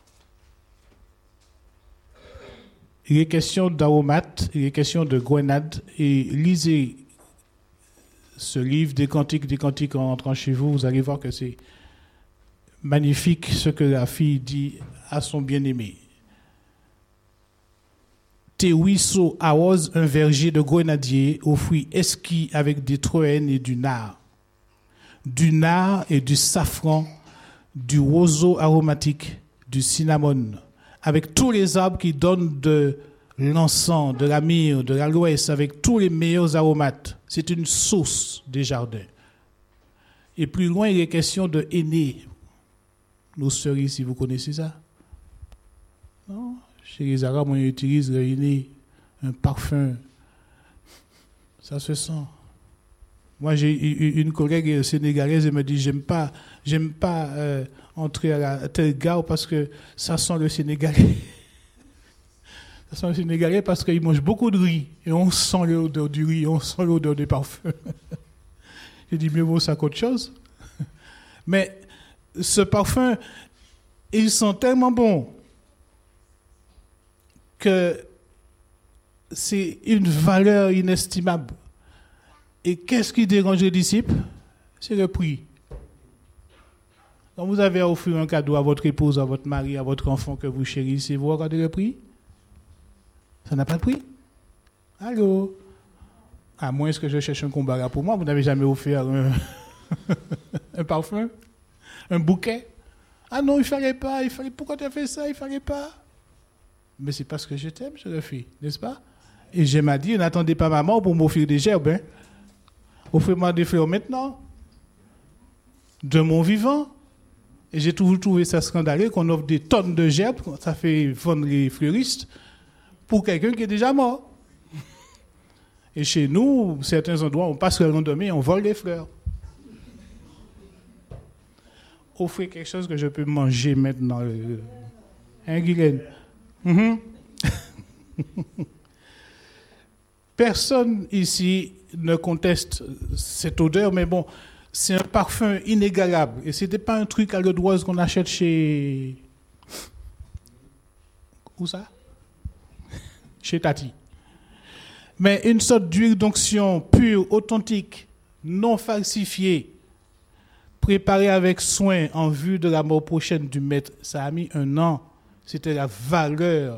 Il est question d'aromates, il est question de grenades. Et lisez ce livre des cantiques, des cantiques en rentrant chez vous, vous allez voir que c'est magnifique ce que la fille dit à son bien-aimé. Tes ruisseaux arrosent un verger de grenadiers aux fruits esquis avec des troènes et du nard. Du nard et du safran, du roseau aromatique, du cinnamon, avec tous les arbres qui donnent de l'encens, de la myrrhe, de l'aloès, avec tous les meilleurs aromates. C'est une source des jardins. Et plus loin, il est question de henné. Nos cerises, si vous connaissez ça. Non? Chez les Arabes, on utilise le henné, un parfum. Ça se sent. Moi, j'ai eu une collègue sénégalaise, elle me dit, j'aime pas, j'aime pas euh, entrer à la telle gare parce que ça sent le Sénégalais. Ça sent le Sénégalais parce qu'ils mangent beaucoup de riz et on sent l'odeur du riz, on sent l'odeur des parfums. J'ai dit, mieux vaut ça qu'autre chose. Mais ce parfum, ils sont tellement bons que c'est une valeur inestimable. Et qu'est-ce qui dérange les disciples? C'est le prix. Quand vous avez à offrir un cadeau à votre épouse, à votre mari, à votre enfant que vous chérissez, vous regardez le prix? Ça n'a pas de prix? Allô? À moins que je cherche un combat là pour moi, vous n'avez jamais offert un, un parfum? Un bouquet? Ah non, il ne fallait pas, il fallait... Pourquoi tu as fait ça? Il ne fallait pas. Mais c'est parce que je t'aime, je le fais, n'est-ce pas? Et je m'a dit, n'attendez pas maman pour m'offrir des gerbes. Hein? Offrez-moi des fleurs maintenant, de mon vivant. Et j'ai toujours trouvé ça scandaleux qu'on offre des tonnes de gerbes, ça fait vendre les fleuristes, pour quelqu'un qui est déjà mort. Et chez nous, certains endroits, on passe le lendemain et on vole les fleurs. Offrez quelque chose que je peux manger maintenant. Hein, Guylaine? Mm-hmm. Personne ici ne conteste cette odeur, mais bon, c'est un parfum inégalable. Et ce n'était pas un truc à l'eau d'oise qu'on achète chez... Où ça? Chez Tati. Mais une sorte d'huile d'onction pure, authentique, non falsifiée, préparée avec soin en vue de la mort prochaine du maître. Ça a mis un an. C'était la valeur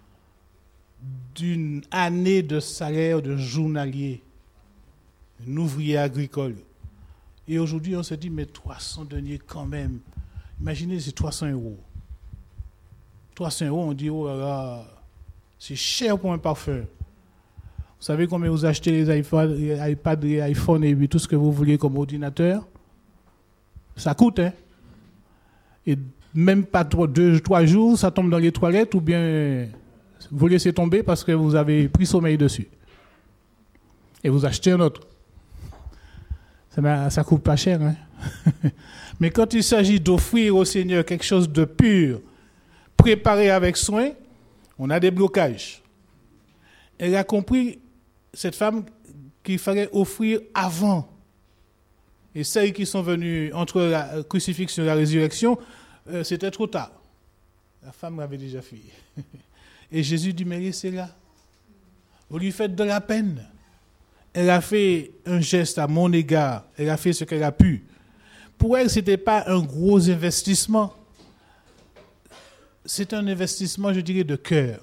d'une année de salaire de journalier, un ouvrier agricole. Et aujourd'hui, on se dit, mais trois cents deniers quand même. Imaginez, c'est trois cents euros. trois cents euros, on dit, oh là là, c'est cher pour un parfum. Vous savez combien vous achetez les iPads, les iPads, les iPhones et tout ce que vous voulez comme ordinateur? Ça coûte, hein? Et même pas trois, deux, trois jours, ça tombe dans les toilettes ou bien vous laissez tomber parce que vous avez pris sommeil dessus. Et vous achetez un autre. Ça, ça coûte pas cher, hein? Mais quand il s'agit d'offrir au Seigneur quelque chose de pur, préparé avec soin, on a des blocages. Elle a compris, cette femme, qu'il fallait offrir avant. Et celles qui sont venues entre la crucifixion et la résurrection, euh, c'était trop tard. La femme l'avait déjà fait. Et Jésus dit, mais laissez-la. Vous lui faites de la peine. Elle a fait un geste à mon égard. Elle a fait ce qu'elle a pu. Pour elle, ce n'était pas un gros investissement. C'est un investissement, je dirais, de cœur.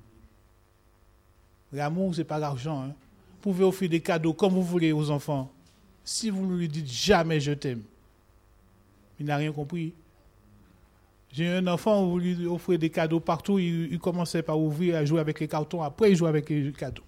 L'amour, ce n'est pas l'argent. Hein. Vous pouvez offrir des cadeaux comme vous voulez aux enfants. Si vous ne lui dites jamais je t'aime, il n'a rien compris. J'ai un enfant, on lui offrait des cadeaux partout, il, il commençait par ouvrir, à jouer avec les cartons, après il jouait avec les cadeaux.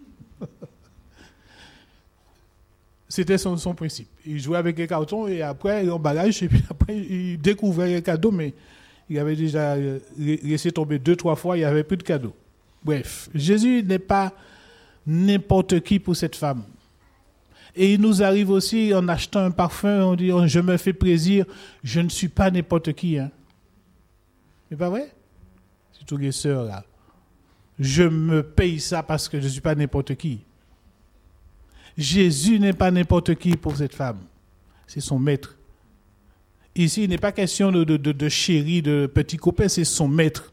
C'était son, son principe. Il jouait avec les cartons et après, il emballage, et puis après, il découvrait les cadeaux, mais il avait déjà laissé tomber deux, trois fois, il n'y avait plus de cadeaux. Bref, Jésus n'est pas n'importe qui pour cette femme. Et il nous arrive aussi, en achetant un parfum, on dit, je me fais plaisir, je ne suis pas n'importe qui. Hein. C'est pas vrai? C'est tous les sœurs là. Je me paye ça parce que je ne suis pas n'importe qui. Jésus n'est pas n'importe qui pour cette femme. C'est son maître. Ici, il n'est pas question de, de, de, de chéri, de petit copain, c'est son maître.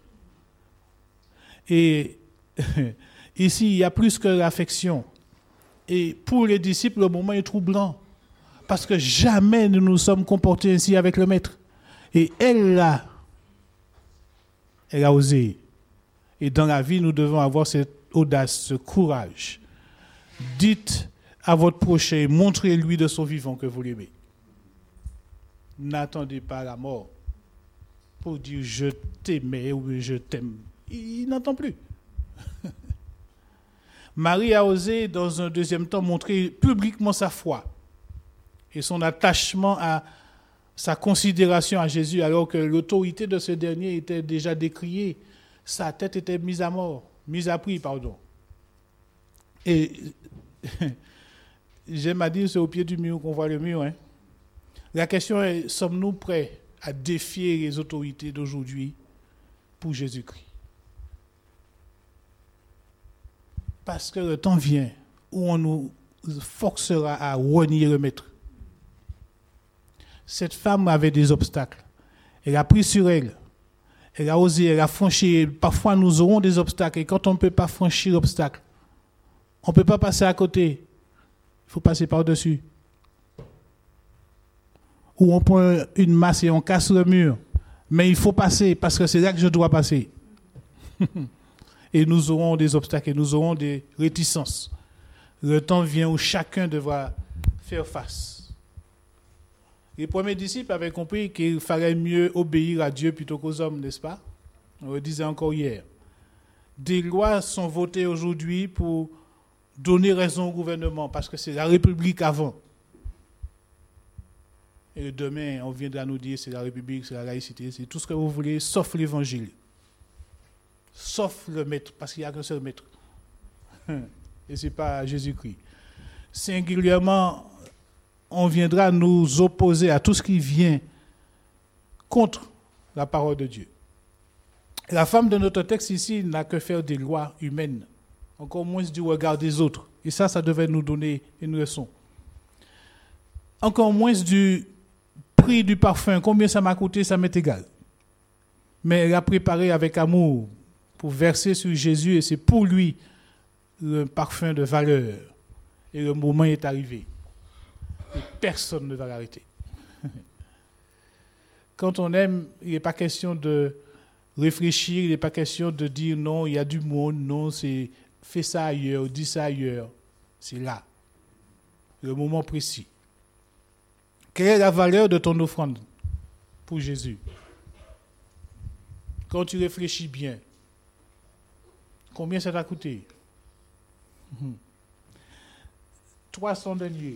Et ici, il y a plus que l'affection. Et pour les disciples, le moment est troublant. Parce que jamais nous nous sommes comportés ainsi avec le maître. Et elle, là, elle a osé. Et dans la vie, nous devons avoir cette audace, ce courage. Dites à votre prochain, montrez-lui de son vivant que vous l'aimez. N'attendez pas la mort pour dire je t'aimais ou je t'aime. Il, il n'entend plus. Marie a osé, dans un deuxième temps, montrer publiquement sa foi et son attachement à sa considération à Jésus, alors que l'autorité de ce dernier était déjà décriée. Sa tête était mise à mort, mise à prix, pardon. Et j'aime à dire, c'est au pied du mur qu'on voit le mur. Hein. La question est, sommes-nous prêts à défier les autorités d'aujourd'hui pour Jésus-Christ? Parce que le temps vient où on nous forcera à renier le maître. Cette femme avait des obstacles. Elle a pris sur elle. Elle a osé, elle a franchi. Parfois, nous aurons des obstacles. Et quand on ne peut pas franchir l'obstacle, on ne peut pas passer à côté. Il faut passer par-dessus. Ou on prend une masse et on casse le mur. Mais il faut passer parce que c'est là que je dois passer. Et nous aurons des obstacles et nous aurons des réticences. Le temps vient où chacun devra faire face. Les premiers disciples avaient compris qu'il fallait mieux obéir à Dieu plutôt qu'aux hommes, n'est-ce pas? On le disait encore hier. Des lois sont votées aujourd'hui pour donner raison au gouvernement, parce que c'est la République avant. Et demain, on viendra nous dire c'est la République, c'est la laïcité, c'est tout ce que vous voulez, sauf l'Évangile. Sauf le maître, parce qu'il n'y a qu'un seul maître. Et ce n'est pas Jésus-Christ. Singulièrement, on viendra nous opposer à tout ce qui vient contre la parole de Dieu. La femme de notre texte ici n'a que faire des lois humaines, encore moins du regard des autres. Et ça, ça devait nous donner une leçon. Encore moins du prix du parfum. Combien ça m'a coûté, ça m'est égal. Mais elle a préparé avec amour pour verser sur Jésus, et c'est pour lui le parfum de valeur. Et le moment est arrivé. Et personne ne va l'arrêter. Quand on aime, il n'est pas question de réfléchir, il n'est pas question de dire non, il y a du monde, non, c'est fais ça ailleurs, dis ça ailleurs. C'est là, le moment précis. Quelle est la valeur de ton offrande pour Jésus? Quand tu réfléchis bien, combien ça t'a coûté? trois cents deniers.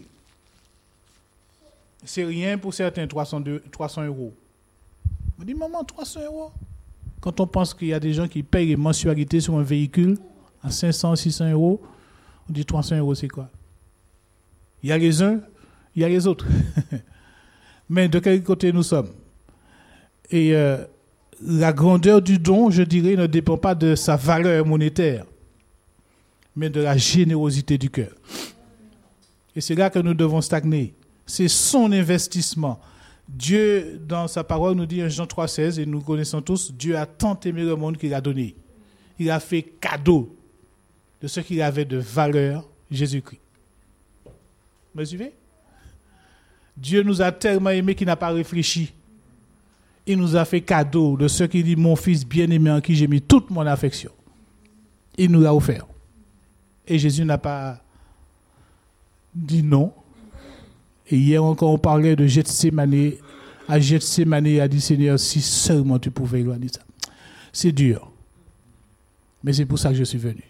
C'est rien pour certains, trois cents euros. On dit, maman, trois cents euros? Quand on pense qu'il y a des gens qui payent les mensualités sur un véhicule à cinq cents, six cents euros, on dit trois cents euros, c'est quoi? Il y a les uns, il y a les autres. Mais de quel côté nous sommes? Et euh, la grandeur du don, je dirais, ne dépend pas de sa valeur monétaire, mais de la générosité du cœur. Et c'est là que nous devons stagner. C'est son investissement. Dieu, dans sa parole, nous dit en Jean trois seize, et nous connaissons tous, Dieu a tant aimé le monde qu'il a donné. Il a fait cadeau de ce qu'il avait de valeur, Jésus-Christ. Vous me suivez? Dieu nous a tellement aimés qu'il n'a pas réfléchi. Il nous a fait cadeau de ce qu'il dit, mon fils bien-aimé en qui j'ai mis toute mon affection. Il nous l'a offert. Et Jésus n'a pas dit non. Et hier encore, on parlait de Gethsémané À Gethsémani, il a dit, Seigneur, si seulement tu pouvais éloigner ça. C'est dur. Mais c'est pour ça que je suis venu.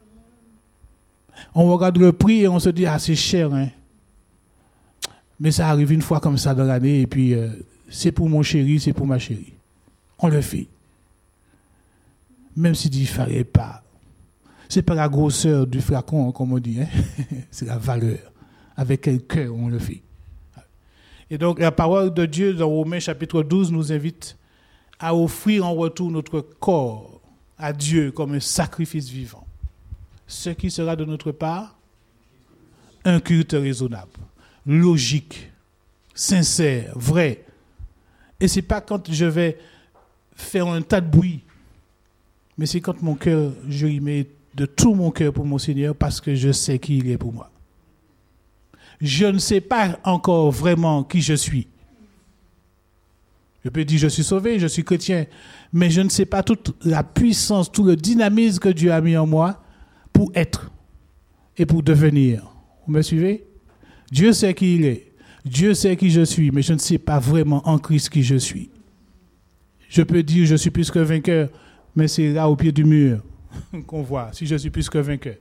On regarde le prix et on se dit, ah, c'est cher, hein. Mais ça arrive une fois comme ça dans l'année et puis euh, c'est pour mon chéri, c'est pour ma chérie. On le fait. Même s'il dit, il ne fallait pas. Ce n'est pas la grosseur du flacon, comme on dit, hein. C'est la valeur. Avec quel cœur on le fait. Et donc, la parole de Dieu dans Romains chapitre douze nous invite à offrir en retour notre corps à Dieu comme un sacrifice vivant. Ce qui sera de notre part un culte raisonnable, logique, sincère, vrai. Et ce n'est pas quand je vais faire un tas de bruit, mais c'est quand mon cœur, je y mets de tout mon cœur pour mon Seigneur parce que je sais qui il est pour moi. Je ne sais pas encore vraiment qui je suis. Je peux dire je suis sauvé, je suis chrétien, mais je ne sais pas toute la puissance, tout le dynamisme que Dieu a mis en moi pour être et pour devenir. Vous me suivez? Dieu sait qui il est. Dieu sait qui je suis, mais je ne sais pas vraiment en Christ qui je suis. Je peux dire je suis plus que vainqueur, mais c'est là au pied du mur qu'on voit si je suis plus que vainqueur.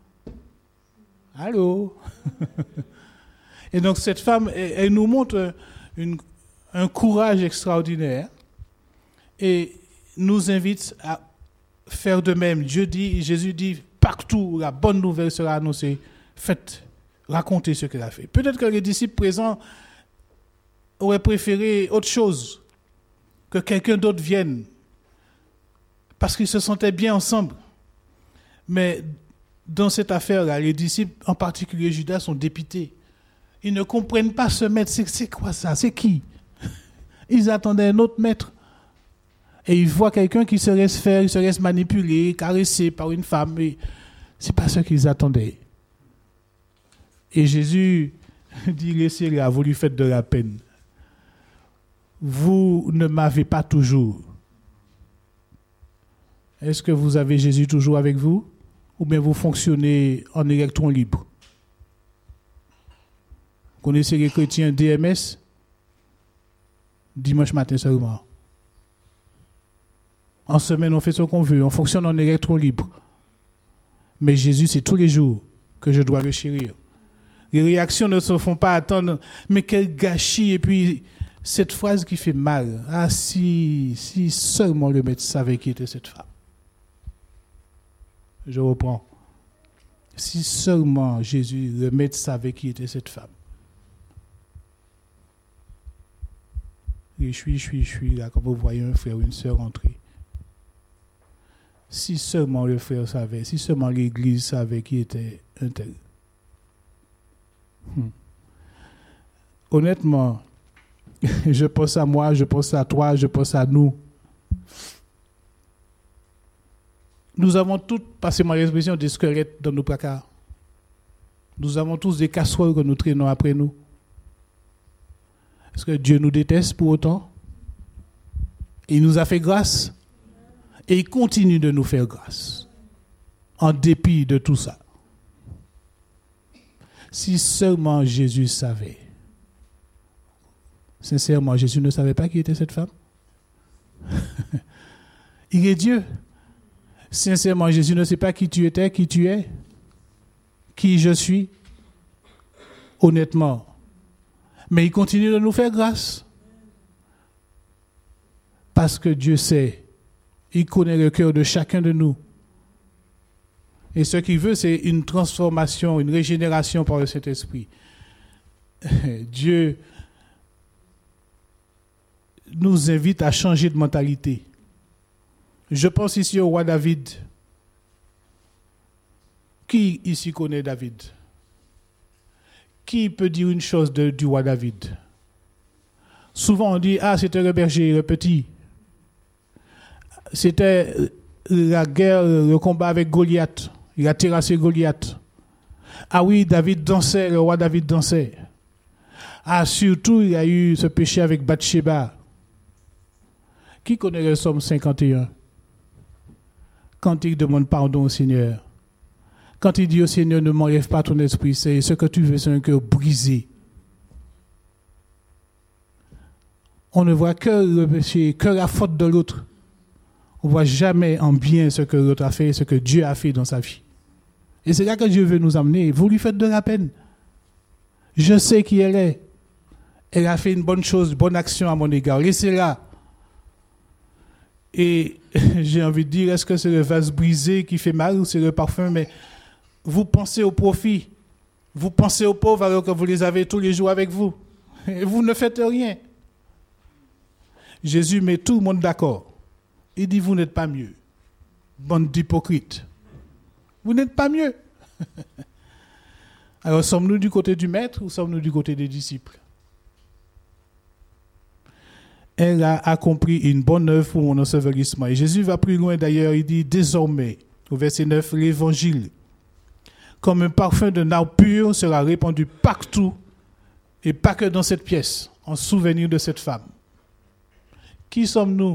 Allô? Et donc cette femme, elle, elle nous montre une, un courage extraordinaire et nous invite à faire de même. Dieu dit, Jésus dit, partout où la bonne nouvelle sera annoncée, faites, racontez ce qu'elle a fait. Peut-être que les disciples présents auraient préféré autre chose, que quelqu'un d'autre vienne, parce qu'ils se sentaient bien ensemble. Mais dans cette affaire-là, les disciples, en particulier Judas, sont dépités. Ils ne comprennent pas ce maître. C'est, c'est quoi ça? C'est qui? Ils attendaient un autre maître. Et ils voient quelqu'un qui se laisse faire, qui se laisse manipuler, caresser par une femme. Et ce n'est pas ce qu'ils attendaient. Et Jésus dit, laissez-la, vous lui faites de la peine. Vous ne m'avez pas toujours. Est-ce que vous avez Jésus toujours avec vous? Ou bien vous fonctionnez en électron libre? Vous connaissez les chrétiens D M S? Dimanche matin seulement. En semaine, on fait ce qu'on veut. On fonctionne en électron libre. Mais Jésus, c'est tous les jours que je dois le chérir. Les réactions ne se font pas attendre. Mais quel gâchis. Et puis, cette phrase qui fait mal. Ah, si, si seulement le maître savait qui était cette femme. Je reprends. Si seulement Jésus, le maître, savait qui était cette femme. Et je suis, je suis, je suis là, quand vous voyez un frère ou une sœur entrer. Si seulement le frère savait, si seulement l'église savait qui était un tel. Hmm. Honnêtement, je pense à moi, je pense à toi, je pense à nous. Nous avons tous, passez-moi l'expression, des squelettes dans nos placards. Nous avons tous des casseroles que nous traînons après nous. Est-ce que Dieu nous déteste pour autant? Il nous a fait grâce et il continue de nous faire grâce en dépit de tout ça. Si seulement Jésus savait. Sincèrement, Jésus ne savait pas qui était cette femme. Il est Dieu. Sincèrement, Jésus ne sait pas qui tu étais, qui tu es, qui je suis. Honnêtement. Mais il continue de nous faire grâce. Parce que Dieu sait, il connaît le cœur de chacun de nous. Et ce qu'il veut, c'est une transformation, une régénération par le Saint-Esprit. Dieu nous invite à changer de mentalité. Je pense ici au roi David. Qui ici connaît David? Qui peut dire une chose de, du roi David? Souvent on dit, ah, c'était le berger, le petit. C'était la guerre, le combat avec Goliath. Il a terrassé Goliath. Ah oui, David dansait, le roi David dansait. Ah, surtout, il y a eu ce péché avec Bathsheba. Qui connaît le psaume cinquante et un? Quand il demande pardon au Seigneur. Quand il dit au Seigneur, ne m'enlève pas ton esprit, c'est ce que tu veux, c'est un cœur brisé. on ne voit que le péché, que la faute de l'autre. On ne voit jamais en bien ce que l'autre a fait, ce que Dieu a fait dans sa vie. Et c'est là que Dieu veut nous amener. Vous lui faites de la peine. Je sais qui elle est. Elle a fait une bonne chose, une bonne action à mon égard. Laissez-la. Et j'ai envie de dire, est-ce que c'est le vase brisé qui fait mal ou c'est le parfum? Mais vous pensez au profit. Vous pensez aux pauvres alors que vous les avez tous les jours avec vous. Et vous ne faites rien. Jésus met tout le monde d'accord. Il dit, vous n'êtes pas mieux. Bande d'hypocrites. Vous n'êtes pas mieux. Alors, sommes-nous du côté du maître ou sommes-nous du côté des disciples? Elle a accompli une bonne œuvre pour mon ensevelissement. Et Jésus va plus loin d'ailleurs, il dit désormais, au verset neuf, l'évangile, comme un parfum de nard pur, sera répandu partout et pas que dans cette pièce, en souvenir de cette femme. Qui sommes-nous?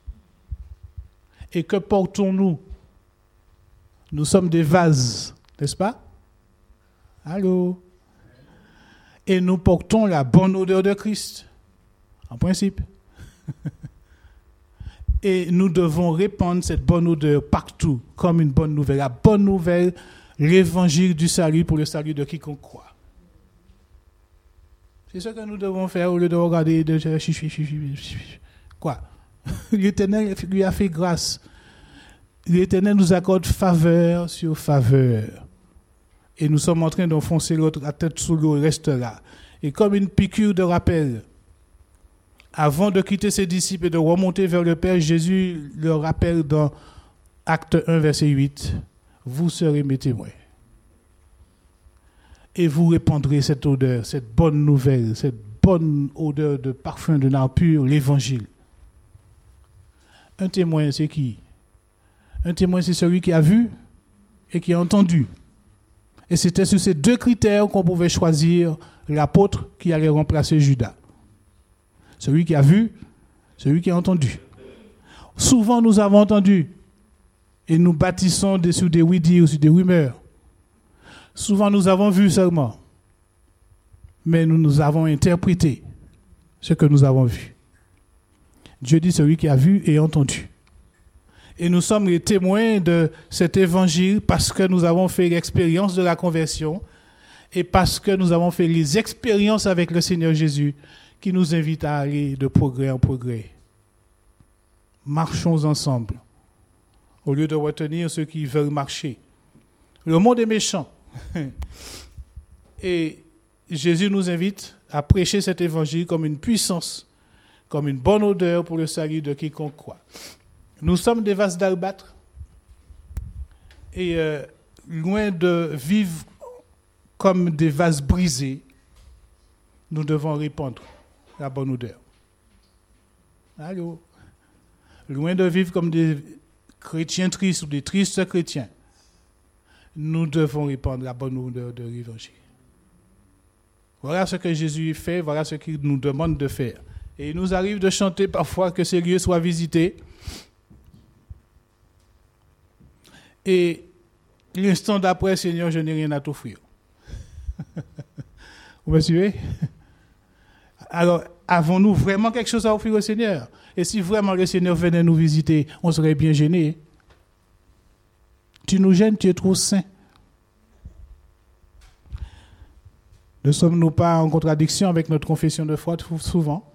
Et que portons-nous? Nous sommes des vases, n'est-ce pas? Allô? Et nous portons la bonne odeur de Christ, en principe. Et nous devons répandre cette bonne odeur partout, comme une bonne nouvelle. La bonne nouvelle, l'évangile du salut pour le salut de quiconque croit. C'est ce que nous devons faire au lieu de regarder, de quoi? L'Éternel lui a fait grâce. L'Éternel nous accorde faveur sur faveur. Et nous sommes en train d'enfoncer l'autre à tête sous l'eau, reste là. Et comme une piqûre de rappel, avant de quitter ses disciples et de remonter vers le Père, Jésus leur rappelle dans Acte un, verset huit, « Vous serez mes témoins. Et vous répandrez cette odeur, cette bonne nouvelle, cette bonne odeur de parfum de nard pur, l'évangile. » Un témoin, c'est qui? Un témoin, c'est celui qui a vu et qui a entendu. Et c'était sur ces deux critères qu'on pouvait choisir l'apôtre qui allait remplacer Judas. Celui qui a vu, celui qui a entendu. Souvent, nous avons entendu et nous bâtissons sur des oui-dire ou sur des rumeurs. Souvent, nous avons vu seulement, mais nous, nous avons interprété ce que nous avons vu. Dieu dit celui qui a vu et entendu. Et nous sommes les témoins de cet évangile parce que nous avons fait l'expérience de la conversion et parce que nous avons fait les expériences avec le Seigneur Jésus qui nous invite à aller de progrès en progrès. Marchons ensemble au lieu de retenir ceux qui veulent marcher. Le monde est méchant. Et Jésus nous invite à prêcher cet évangile comme une puissance, comme une bonne odeur pour le salut de quiconque croit. Nous sommes des vases d'albâtre et euh, loin de vivre comme des vases brisés, nous devons répandre la bonne odeur. Allô? Loin de vivre comme des chrétiens tristes ou des tristes chrétiens, nous devons répandre la bonne odeur de l'évangile. Voilà ce que Jésus fait, voilà ce qu'il nous demande de faire. Et il nous arrive de chanter parfois que ces lieux soient visités. Et l'instant d'après, Seigneur, je n'ai rien à t'offrir. Vous me suivez? Alors, avons-nous vraiment quelque chose à offrir au Seigneur? Et si vraiment le Seigneur venait nous visiter, on serait bien gênés. Tu nous gênes, tu es trop saint. Ne sommes-nous pas en contradiction avec notre confession de foi souvent?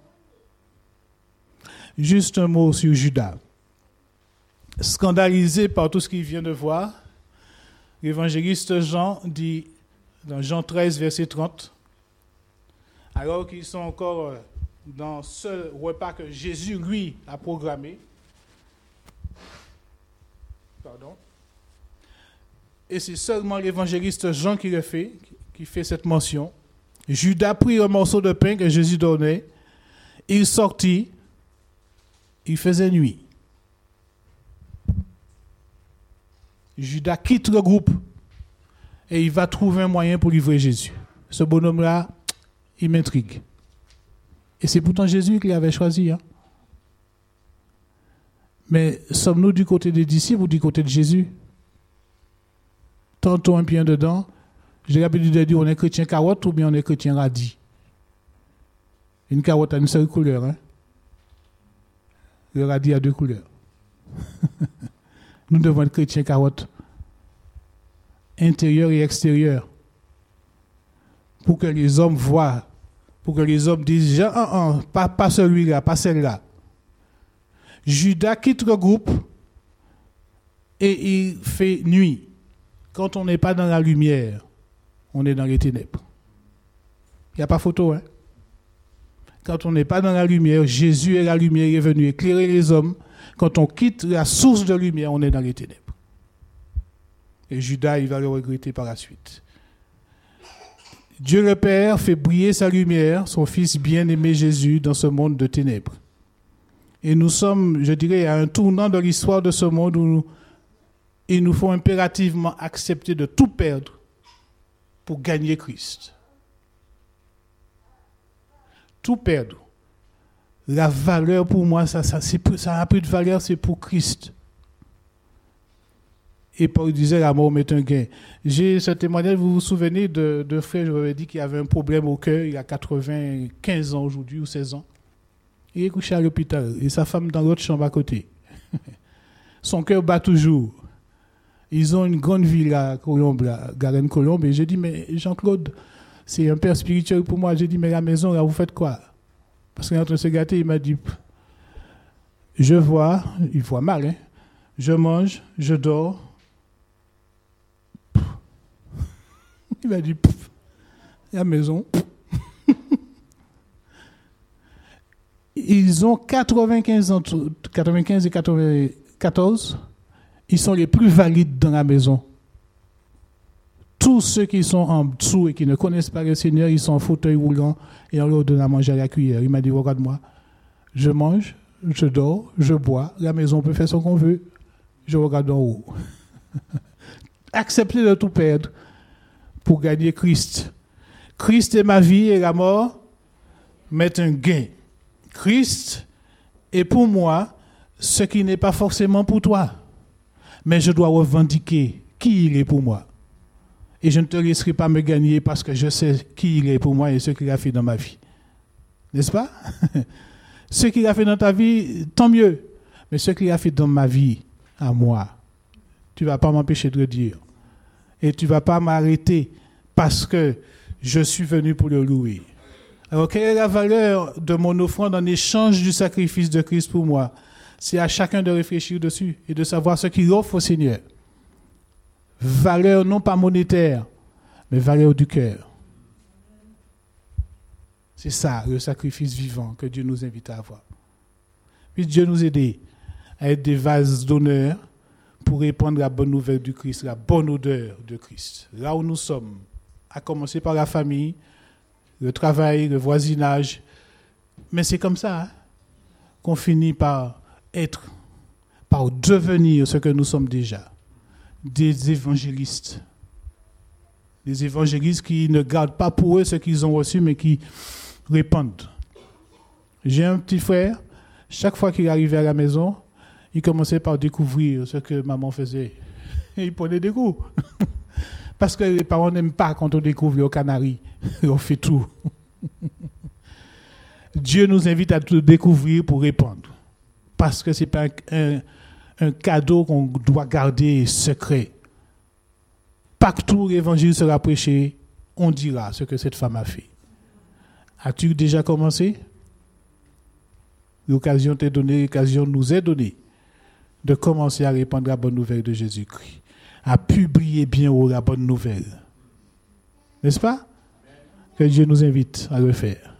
Juste un mot sur Judas. Scandalisé par tout ce qu'il vient de voir, l'évangéliste Jean dit, dans Jean treize, verset trente, alors qu'ils sont encore dans ce repas que Jésus, lui, a programmé, pardon, et c'est seulement l'évangéliste Jean qui le fait, qui fait cette mention. Judas prit un morceau de pain que Jésus donnait, il sortit, il faisait nuit. Judas quitte le groupe et il va trouver un moyen pour livrer Jésus. Ce bonhomme-là, il m'intrigue. Et c'est pourtant Jésus qui l'avait choisi. Hein. Mais sommes-nous du côté des disciples ou du côté de Jésus? Tantôt un pied dedans. J'ai l'habitude de dire on est chrétien carotte ou bien on est chrétien radis. Une carotte a une seule couleur. Hein? Le radis a deux couleurs. Nous devons être chrétiens carottes, intérieur et extérieur, pour que les hommes voient, pour que les hommes disent, ah, ah, pas, pas celui-là, pas celle-là. Judas quitte le groupe et il fait nuit. Quand on n'est pas dans la lumière, on est dans les ténèbres. Il n'y a pas photo, hein? Quand on n'est pas dans la lumière, Jésus est la lumière, il est venu éclairer les hommes. Quand on quitte la source de lumière, on est dans les ténèbres. Et Judas, il va le regretter par la suite. Dieu le Père fait briller sa lumière, son Fils bien-aimé Jésus, dans ce monde de ténèbres. Et nous sommes, je dirais, à un tournant de l'histoire de ce monde où nous, il nous faut impérativement accepter de tout perdre pour gagner Christ. Tout perdre. La valeur pour moi, ça, ça, c'est, ça n'a plus de valeur, c'est pour Christ. Et Paul disait, la mort m'est un gain. J'ai ce témoignage, vous vous souvenez de, de frère, je vous avais dit qu'il avait un problème au cœur, il a quatre-vingt-quinze ans aujourd'hui, ou seize ans. Il est couché à l'hôpital, et sa femme dans l'autre chambre à côté. Son cœur bat toujours. Ils ont une grande ville à Colombe, à Garenne-Colombe, et j'ai dit, mais Jean-Claude, c'est un père spirituel pour moi. J'ai dit, mais la maison, là, vous faites quoi? Parce qu'il est en train de se gâter, il m'a dit, je vois, il voit mal, hein? Je mange, je dors. Il m'a dit, la maison. Ils ont quatre-vingt-quinze ans, quatre-vingt-quinze et quatre-vingt-quatorze. Ils sont les plus valides dans la maison. Tous ceux qui sont en dessous et qui ne connaissent pas le Seigneur, ils sont en fauteuil roulant et on leur donne à manger à la cuillère. Il m'a dit, regarde-moi, je mange, je dors, je bois, la maison peut faire ce qu'on veut, je regarde en haut. Accepter de tout perdre pour gagner Christ. Christ est ma vie et la mort m'est un gain. Christ est pour moi ce qui n'est pas forcément pour toi. Mais je dois revendiquer qui il est pour moi. Et je ne te laisserai pas me gagner parce que je sais qui il est pour moi et ce qu'il a fait dans ma vie. N'est-ce pas? Ce qu'il a fait dans ta vie, tant mieux. Mais ce qu'il a fait dans ma vie, à moi, tu ne vas pas m'empêcher de le dire. Et tu ne vas pas m'arrêter parce que je suis venu pour le louer. Alors, quelle est la valeur de mon offrande en échange du sacrifice de Christ pour moi? C'est à chacun de réfléchir dessus et de savoir ce qu'il offre au Seigneur. Valeur non pas monétaire, mais valeur du cœur. C'est ça, le sacrifice vivant que Dieu nous invite à avoir. Puis Dieu nous aide à être des vases d'honneur pour répandre la bonne nouvelle du Christ, la bonne odeur de Christ. Là où nous sommes, à commencer par la famille, le travail, le voisinage. Mais c'est comme ça hein, qu'on finit par être, par devenir ce que nous sommes déjà. Des évangélistes. Des évangélistes qui ne gardent pas pour eux ce qu'ils ont reçu, mais qui répandent. J'ai un petit frère, chaque fois qu'il arrivait à la maison, il commençait par découvrir ce que maman faisait. Et il prenait des coups. Parce que les parents n'aiment pas quand on découvre aux Canaries. On fait tout. Dieu nous invite à tout découvrir pour répandre. Parce que ce n'est pas un, un, un cadeau qu'on doit garder secret. Partout où l'évangile sera prêché, on dira ce que cette femme a fait. As-tu déjà commencé? L'occasion t'est donnée, l'occasion nous est donnée de commencer à répandre la bonne nouvelle de Jésus-Christ, à publier bien haut la bonne nouvelle. N'est-ce pas? Que Dieu nous invite à le faire.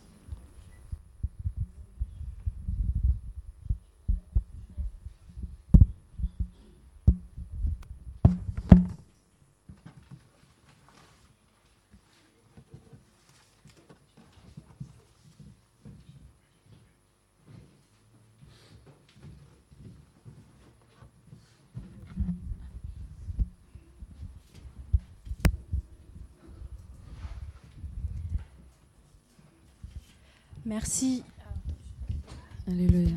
Merci. Alléluia.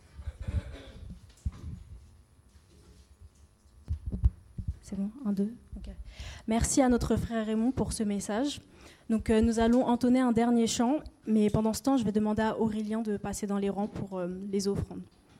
C'est bon, un, deux. Okay. Merci à notre frère Raymond pour ce message. Donc, euh, nous allons entonner un dernier chant, mais pendant ce temps, je vais demander à Aurélien de passer dans les rangs pour euh, les offrandes.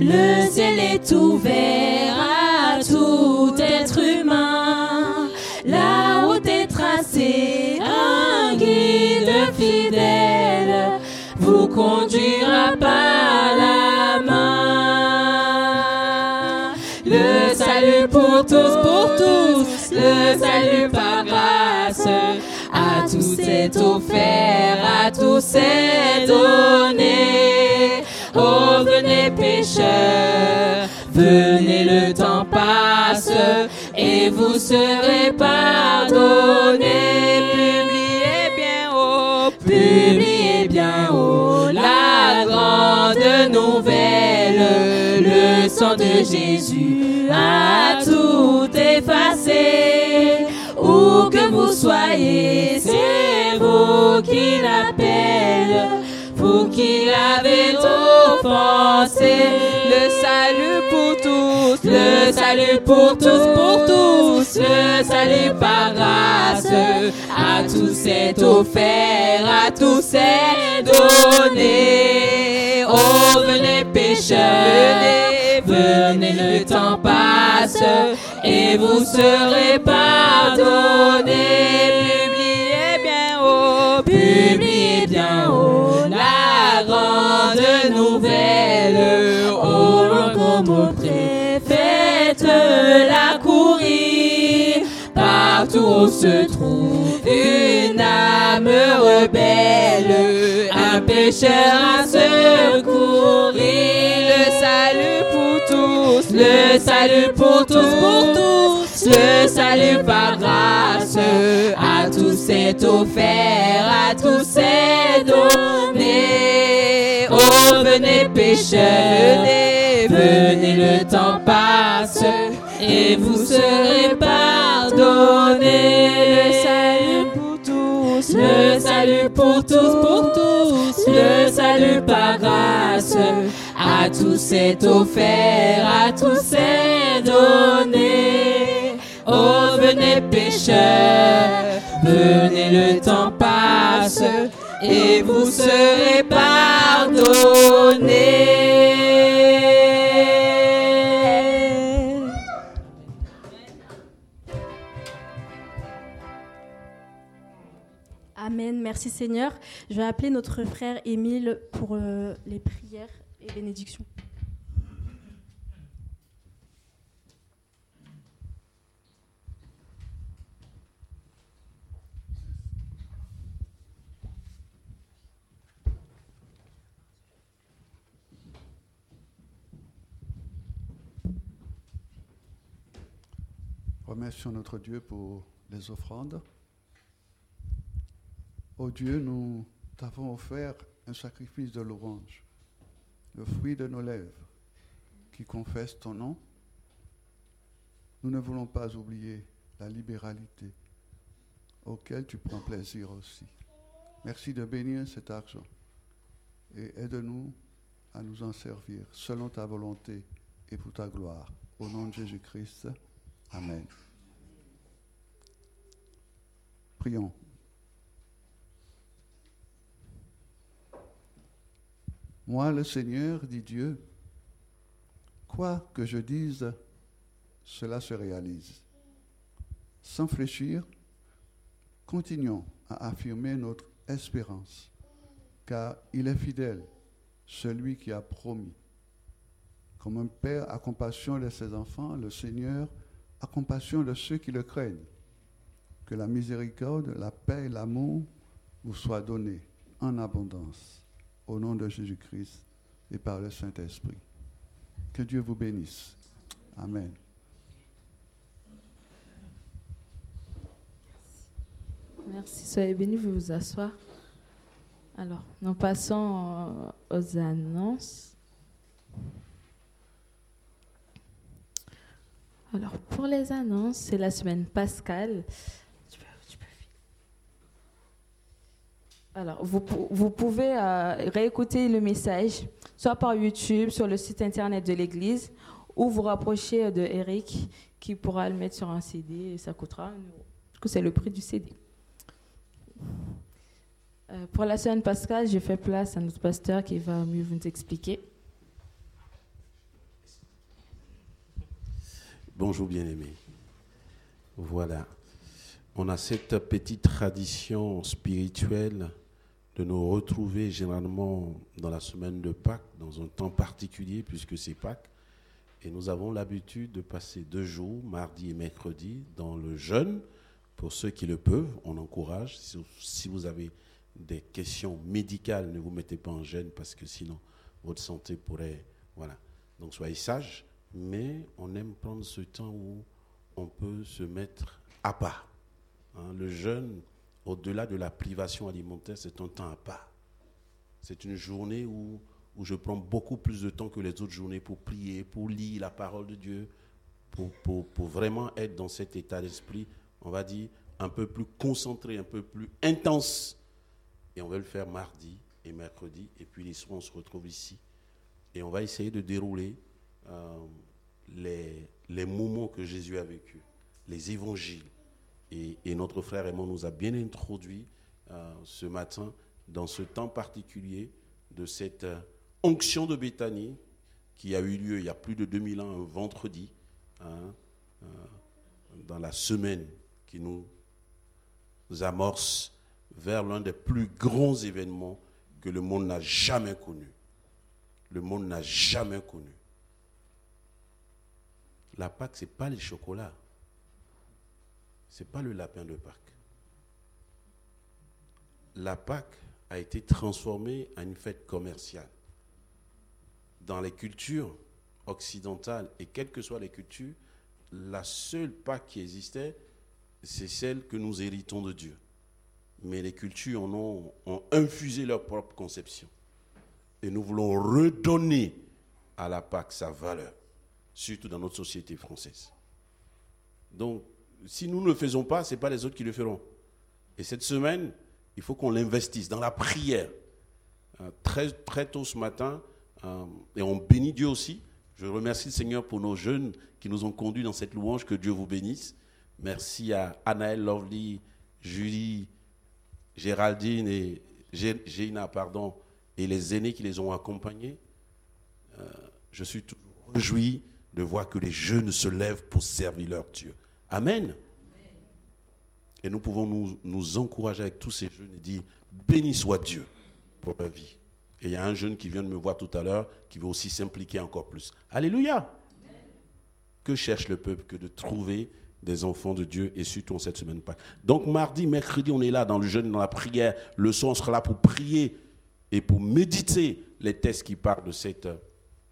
Le ciel est ouvert à tout être humain. La route est tracée, un guide fidèle vous conduira par la main. Le salut pour tous, pour tous, le salut par grâce, à tous est offert, à tous est donné. Oh, venez pécheurs, venez, le temps passe, et vous serez pardonnés. Publiez bien haut, publiez bien haut la grande nouvelle. Le sang de Jésus a tout effacé. Où que vous soyez, c'est vous qui l'appelle, vous qui l'avez offensé. Le salut pour tous, le salut pour tous, pour tous, le salut par grâce, à tous est offert, à tous est donné. Oh, venez pécheurs, venez, venez, le temps passe, et vous serez pardonnés. Publiez bien haut, publiez bien haut la grande nouvelle. Au loin comme au près, faites-la courir. Partout où se trouve une âme rebelle, un pécheur à secourir. Le salut pour tous, le salut pour tous, pour tous, le salut par grâce, à tous est offert, à tous est donné. Oh, venez pécheurs, venez, venez, le temps passe, et vous serez pardonnés. Le salut pour tous, le salut pour tous, pour tous, le salut par grâce, à tous est offert, à tous est donné. Oh, venez pécheurs, venez, le temps passe, et vous serez pardonnés. Amen, merci Seigneur. Je vais appeler notre frère Émile pour euh, les prières et bénédictions. Remercions notre Dieu pour les offrandes. Ô Dieu, nous t'avons offert un sacrifice de louange, le fruit de nos lèvres, qui confesse ton nom. Nous ne voulons pas oublier la libéralité auquel tu prends plaisir aussi. Merci de bénir cet argent et aide-nous à nous en servir selon ta volonté et pour ta gloire. Au nom de Jésus-Christ, Amen. Prions. Moi, le Seigneur, dit Dieu, quoi que je dise, cela se réalise. Sans fléchir, continuons à affirmer notre espérance, car il est fidèle, celui qui a promis. Comme un père a compassion de ses enfants, le Seigneur a compassion de ceux qui le craignent. Que la miséricorde, la paix et l'amour vous soient donnés en abondance. Au nom de Jésus-Christ et par le Saint-Esprit. Que Dieu vous bénisse. Amen. Merci. Soyez bénis, vous vous asseoir. Alors, nous passons aux annonces. Alors, pour les annonces, c'est la semaine pascale. Alors, vous, vous pouvez euh, réécouter le message, soit par YouTube, sur le site internet de l'église, ou vous rapprocher de Eric, qui pourra le mettre sur un C D, et ça coûtera un euro. Du coup, c'est le prix du C D. Euh, pour la semaine pascale, j'ai fait place à notre pasteur qui va mieux vous expliquer. Bonjour bien-aimés. Voilà. On a cette petite tradition spirituelle de nous retrouver généralement dans la semaine de Pâques, dans un temps particulier puisque c'est Pâques. Et nous avons l'habitude de passer deux jours, mardi et mercredi, dans le jeûne. Pour ceux qui le peuvent, on encourage. Si vous avez des questions médicales, ne vous mettez pas en jeûne parce que sinon votre santé pourrait... Voilà. Donc soyez sages, mais on aime prendre ce temps où on peut se mettre à part. Hein, le jeûne, au-delà de la privation alimentaire, c'est un temps à part. C'est une journée où, où je prends beaucoup plus de temps que les autres journées pour prier, pour lire la parole de Dieu, pour, pour, pour vraiment être dans cet état d'esprit, on va dire, un peu plus concentré, un peu plus intense. Et on va le faire mardi et mercredi, et puis les soirs, on se retrouve ici. Et on va essayer de dérouler euh, les, les moments que Jésus a vécus, les évangiles. Et, et notre frère Raymond nous a bien introduit euh, ce matin dans ce temps particulier de cette euh, onction de Béthanie qui a eu lieu il y a plus de deux mille ans, un vendredi, hein, euh, dans la semaine qui nous amorce vers l'un des plus grands événements que le monde n'a jamais connu. Le monde n'a jamais connu. La Pâque, ce n'est pas les chocolats. Ce n'est pas le lapin de Pâques. La Pâque a été transformée en une fête commerciale. Dans les cultures occidentales, et quelles que soient les cultures, la seule Pâque qui existait, c'est celle que nous héritons de Dieu. Mais les cultures en ont, ont infusé leur propre conception. Et nous voulons redonner à la Pâque sa valeur, surtout dans notre société française. Donc, si nous ne le faisons pas, ce n'est pas les autres qui le feront. Et cette semaine, il faut qu'on l'investisse dans la prière. Euh, très, très tôt ce matin, euh, et on bénit Dieu aussi. Je remercie le Seigneur pour nos jeunes qui nous ont conduits dans cette louange. Que Dieu vous bénisse. Merci à Anaël, Lovely, Julie, Géraldine et Géina, pardon, et les aînés qui les ont accompagnés. Euh, je suis toujours réjoui de voir que les jeunes se lèvent pour servir leur Dieu. Amen. Et nous pouvons nous, nous encourager avec tous ces jeunes et dire, béni soit Dieu pour leur vie. Et il y a un jeune qui vient de me voir tout à l'heure, qui veut aussi s'impliquer encore plus. Alléluia. Amen. Que cherche le peuple que de trouver des enfants de Dieu, et surtout en cette semaine Pâques. Donc mardi, mercredi, on est là dans le jeûne, dans la prière. Le soir, on sera là pour prier et pour méditer les textes qui parlent de cet euh,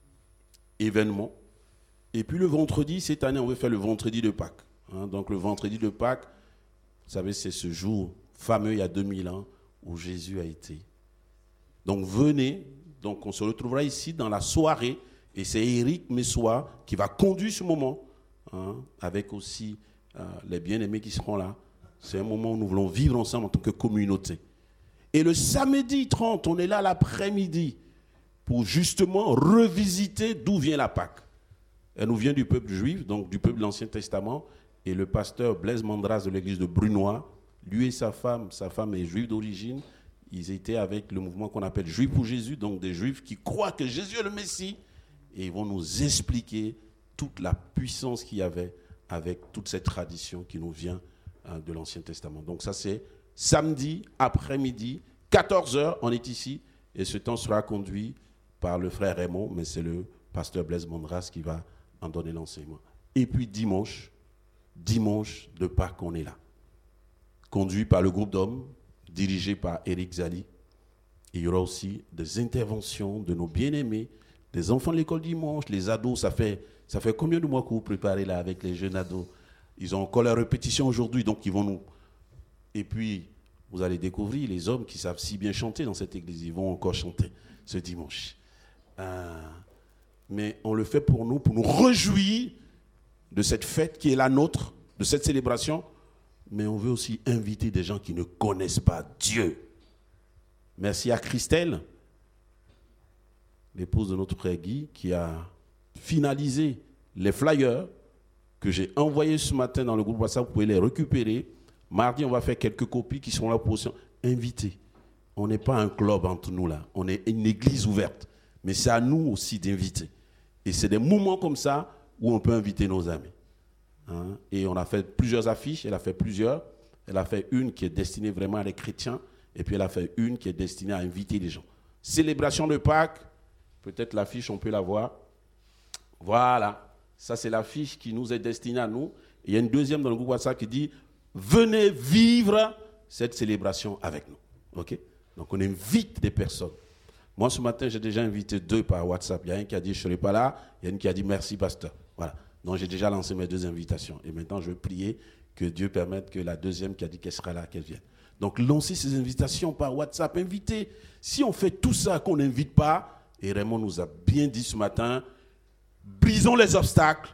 événement. Et puis le vendredi, cette année, on veut faire le vendredi de Pâques. Hein, donc le vendredi de Pâques, vous savez, c'est ce jour fameux il y a deux mille ans où Jésus a été. Donc venez, donc on se retrouvera ici dans la soirée, et c'est Éric Messois qui va conduire ce moment, hein, avec aussi euh, les bien-aimés qui seront là. C'est un moment où nous voulons vivre ensemble en tant que communauté. Et le samedi trente, on est là l'après-midi pour justement revisiter d'où vient la Pâque. Elle nous vient du peuple juif, donc du peuple de l'Ancien Testament. Et le pasteur Blaise Mandras de l'église de Brunois, lui et sa femme, sa femme est juive d'origine, ils étaient avec le mouvement qu'on appelle Juifs pour Jésus, donc des juifs qui croient que Jésus est le Messie, et ils vont nous expliquer toute la puissance qu'il y avait avec toute cette tradition qui nous vient euh, de l'Ancien Testament. Donc ça c'est samedi après-midi, quatorze heures, on est ici, et ce temps sera conduit par le frère Raymond, mais c'est le pasteur Blaise Mandras qui va en donner l'enseignement. Et puis dimanche, dimanche de Pâques, on est là. Conduit par le groupe d'hommes, dirigé par Éric Zali. Il y aura aussi des interventions de nos bien-aimés, des enfants de l'école dimanche, les ados. Ça fait, ça fait combien de mois que vous préparez là avec les jeunes ados? Ils ont encore la répétition aujourd'hui, donc ils vont nous... Et puis, vous allez découvrir les hommes qui savent si bien chanter dans cette église. Ils vont encore chanter ce dimanche. Euh, mais on le fait pour nous, pour nous réjouir de cette fête qui est la nôtre, de cette célébration, mais on veut aussi inviter des gens qui ne connaissent pas Dieu. Merci à Christelle, l'épouse de notre frère Guy, qui a finalisé les flyers que j'ai envoyés ce matin dans le groupe WhatsApp. Vous pouvez les récupérer. Mardi, on va faire quelques copies qui seront là pour inviter. On n'est pas un club entre nous là, on est une église ouverte, mais c'est à nous aussi d'inviter. Et c'est des moments comme ça où on peut inviter nos amis. Hein, et on a fait plusieurs affiches, elle a fait plusieurs. Elle a fait une qui est destinée vraiment à les chrétiens, et puis elle a fait une qui est destinée à inviter les gens. Célébration de Pâques, peut-être l'affiche, on peut la voir. Voilà, ça c'est l'affiche qui nous est destinée à nous. Et il y a une deuxième dans le groupe WhatsApp qui dit « Venez vivre cette célébration avec nous. » Ok? Donc on invite des personnes. Moi ce matin, j'ai déjà invité deux par WhatsApp. Il y a un qui a dit « Je ne serai pas là », il y a une qui a dit « Merci pasteur ». Voilà. Donc j'ai déjà lancé mes deux invitations. Et maintenant, je vais prier que Dieu permette que la deuxième qui a dit qu'elle sera là, qu'elle vienne. Donc lancez ces invitations par WhatsApp. Invitez. Si on fait tout ça qu'on n'invite pas, et Raymond nous a bien dit ce matin, brisons les obstacles,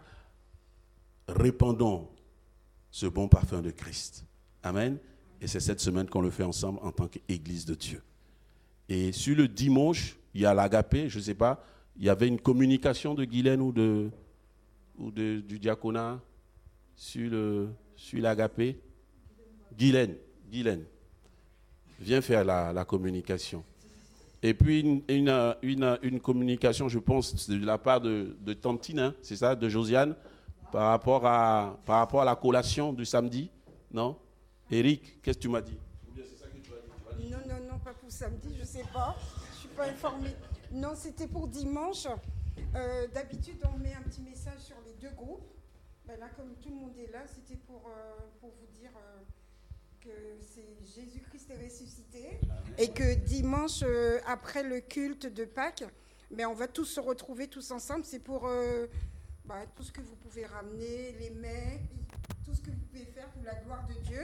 répandons ce bon parfum de Christ. Amen. Et c'est cette semaine qu'on le fait ensemble en tant qu'Église de Dieu. Et sur le dimanche, il y a l'Agapé, je ne sais pas, il y avait une communication de Guylaine ou de... ou de, du diaconat sur, le, sur l'Agapé. Guylaine, Guylaine, viens faire la, la communication. Et puis une, une, une, une communication, je pense, de la part de, de Tantine, hein, c'est ça, de Josiane, par rapport, à, par rapport à la collation du samedi, non? Eric, qu'est-ce que tu m'as dit? C'est ça que tu as dit, tu as dit? Non, non, non, pas pour samedi, je ne sais pas. Je ne suis pas informée. Non, c'était pour dimanche. Euh, d'habitude, on met un petit message sur les deux groupes. Ben là, comme tout le monde est là, c'était pour, euh, pour vous dire euh, que c'est Jésus-Christ est ressuscité et que dimanche, euh, après le culte de Pâques, ben on va tous se retrouver tous ensemble. C'est pour euh, ben, tout ce que vous pouvez ramener, les mets, tout ce que vous pouvez faire pour la gloire de Dieu.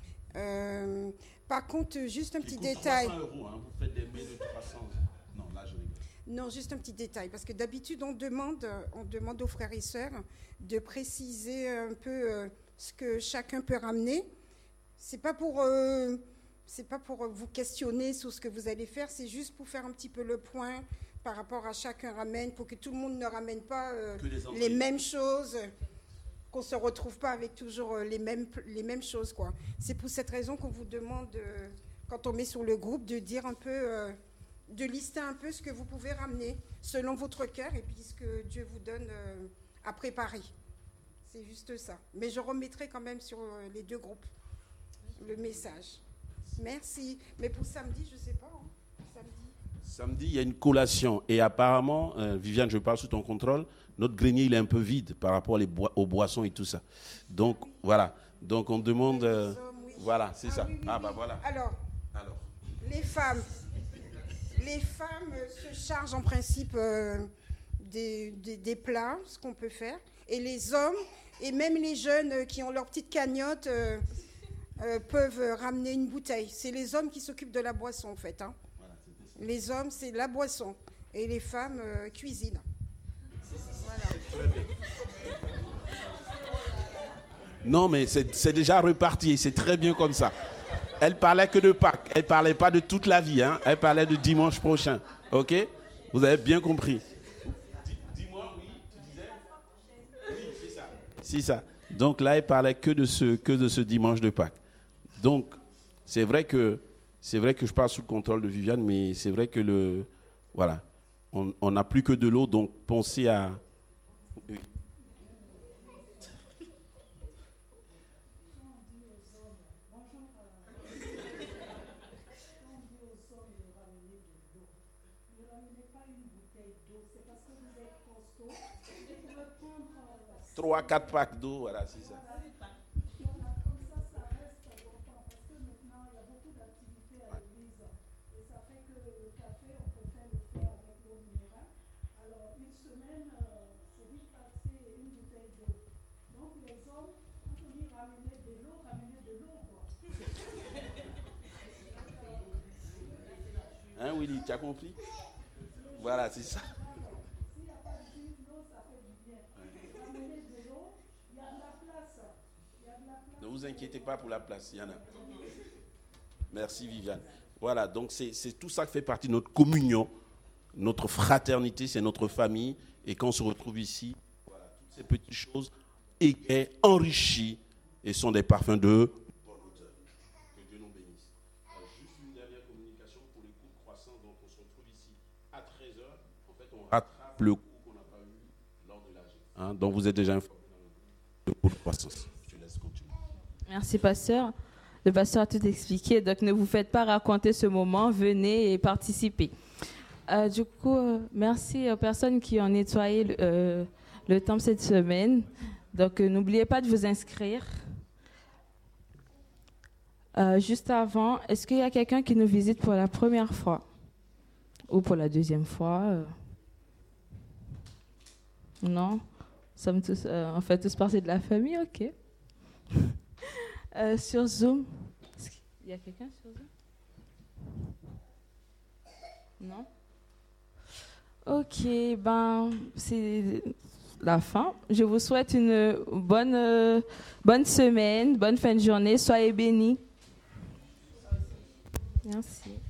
Euh, par contre, juste un petit détail. trois cents euros, hein, vous faites des mets de trois cents. Non, là, je rigole. Non, juste un petit détail, parce que d'habitude, on demande, on demande aux frères et sœurs de préciser un peu euh, ce que chacun peut ramener. C'est pas pour, euh, c'est pas pour vous questionner sur ce que vous allez faire, c'est juste pour faire un petit peu le point par rapport à chacun ramène, pour que tout le monde ne ramène pas euh, les mêmes choses, qu'on ne se retrouve pas avec toujours les mêmes, les mêmes choses, quoi. C'est pour cette raison qu'on vous demande, euh, quand on met sur le groupe, de dire un peu... Euh, de lister un peu ce que vous pouvez ramener selon votre cœur et puis ce que Dieu vous donne euh, à préparer. C'est juste ça. Mais je remettrai quand même sur euh, les deux groupes le message. Merci. Mais pour samedi, je ne sais pas. Hein. Samedi. Samedi, il y a une collation. Et apparemment, euh, Viviane, je parle sous ton contrôle, notre grenier, il est un peu vide par rapport les boi- aux boissons et tout ça. Donc, voilà. Donc, on demande... Euh, hommes, oui. Voilà, c'est ah, ça. Oui, oui, ah, bah oui. Voilà. Alors, Alors, les femmes... Les femmes se chargent en principe euh, des, des, des plats, ce qu'on peut faire. Et les hommes, et même les jeunes euh, qui ont leur petite cagnotte, euh, euh, peuvent ramener une bouteille. C'est les hommes qui s'occupent de la boisson, en fait. Hein. Voilà, les hommes, c'est la boisson. Et les femmes euh, cuisinent. Voilà. Non, mais c'est, c'est déjà reparti. C'est très bien comme ça. Elle parlait que de Pâques. Elle ne parlait pas de toute la vie. Hein. Elle parlait de dimanche prochain. OK? Vous avez bien compris. Dis-moi, oui, tu disais? Oui, c'est ça. C'est ça. Donc là, elle parlait que de ce, que de ce dimanche de Pâques. Donc, c'est vrai que, c'est vrai que je parle sous le contrôle de Viviane, mais c'est vrai que le... Voilà. On n'a plus que de l'eau, donc pensez à... Oui. Trois, quatre packs d'eau, voilà, c'est ça. Hein, Willy, tu as compris? Voilà, c'est ça. Ne vous inquiétez pas pour la place, il y en a. Merci Viviane. Voilà, donc c'est, c'est tout ça qui fait partie de notre communion, notre fraternité, c'est notre famille. Et quand on se retrouve ici, voilà, toutes ces petites choses égayent, enrichissent et sont des parfums de bonne odeur. Que Dieu nous bénisse. Alors, juste une dernière communication pour les cours croissants. Donc on se retrouve ici à treize heures. En fait, on rattrape le cours qu'on n'a pas eu lors de l'A G. Hein, donc vous êtes déjà informés dans le groupe. beaucoup de croissance. Je te laisse continuer. Merci, pasteur. Le pasteur a tout expliqué, donc ne vous faites pas raconter ce moment, venez et participez. Euh, du coup, euh, merci aux personnes qui ont nettoyé le, euh, le temple cette semaine. Donc, euh, n'oubliez pas de vous inscrire. Euh, juste avant, est-ce qu'il y a quelqu'un qui nous visite pour la première fois ou pour la deuxième fois? euh... Non? Nous sommes tous, euh, on fait tous partie de la famille, ok. euh, sur Zoom, est-ce qu'il y a quelqu'un sur Zoom? Non? Ok, ben, c'est la fin. Je vous souhaite une bonne, euh, bonne semaine, bonne fin de journée. Soyez bénis. Merci.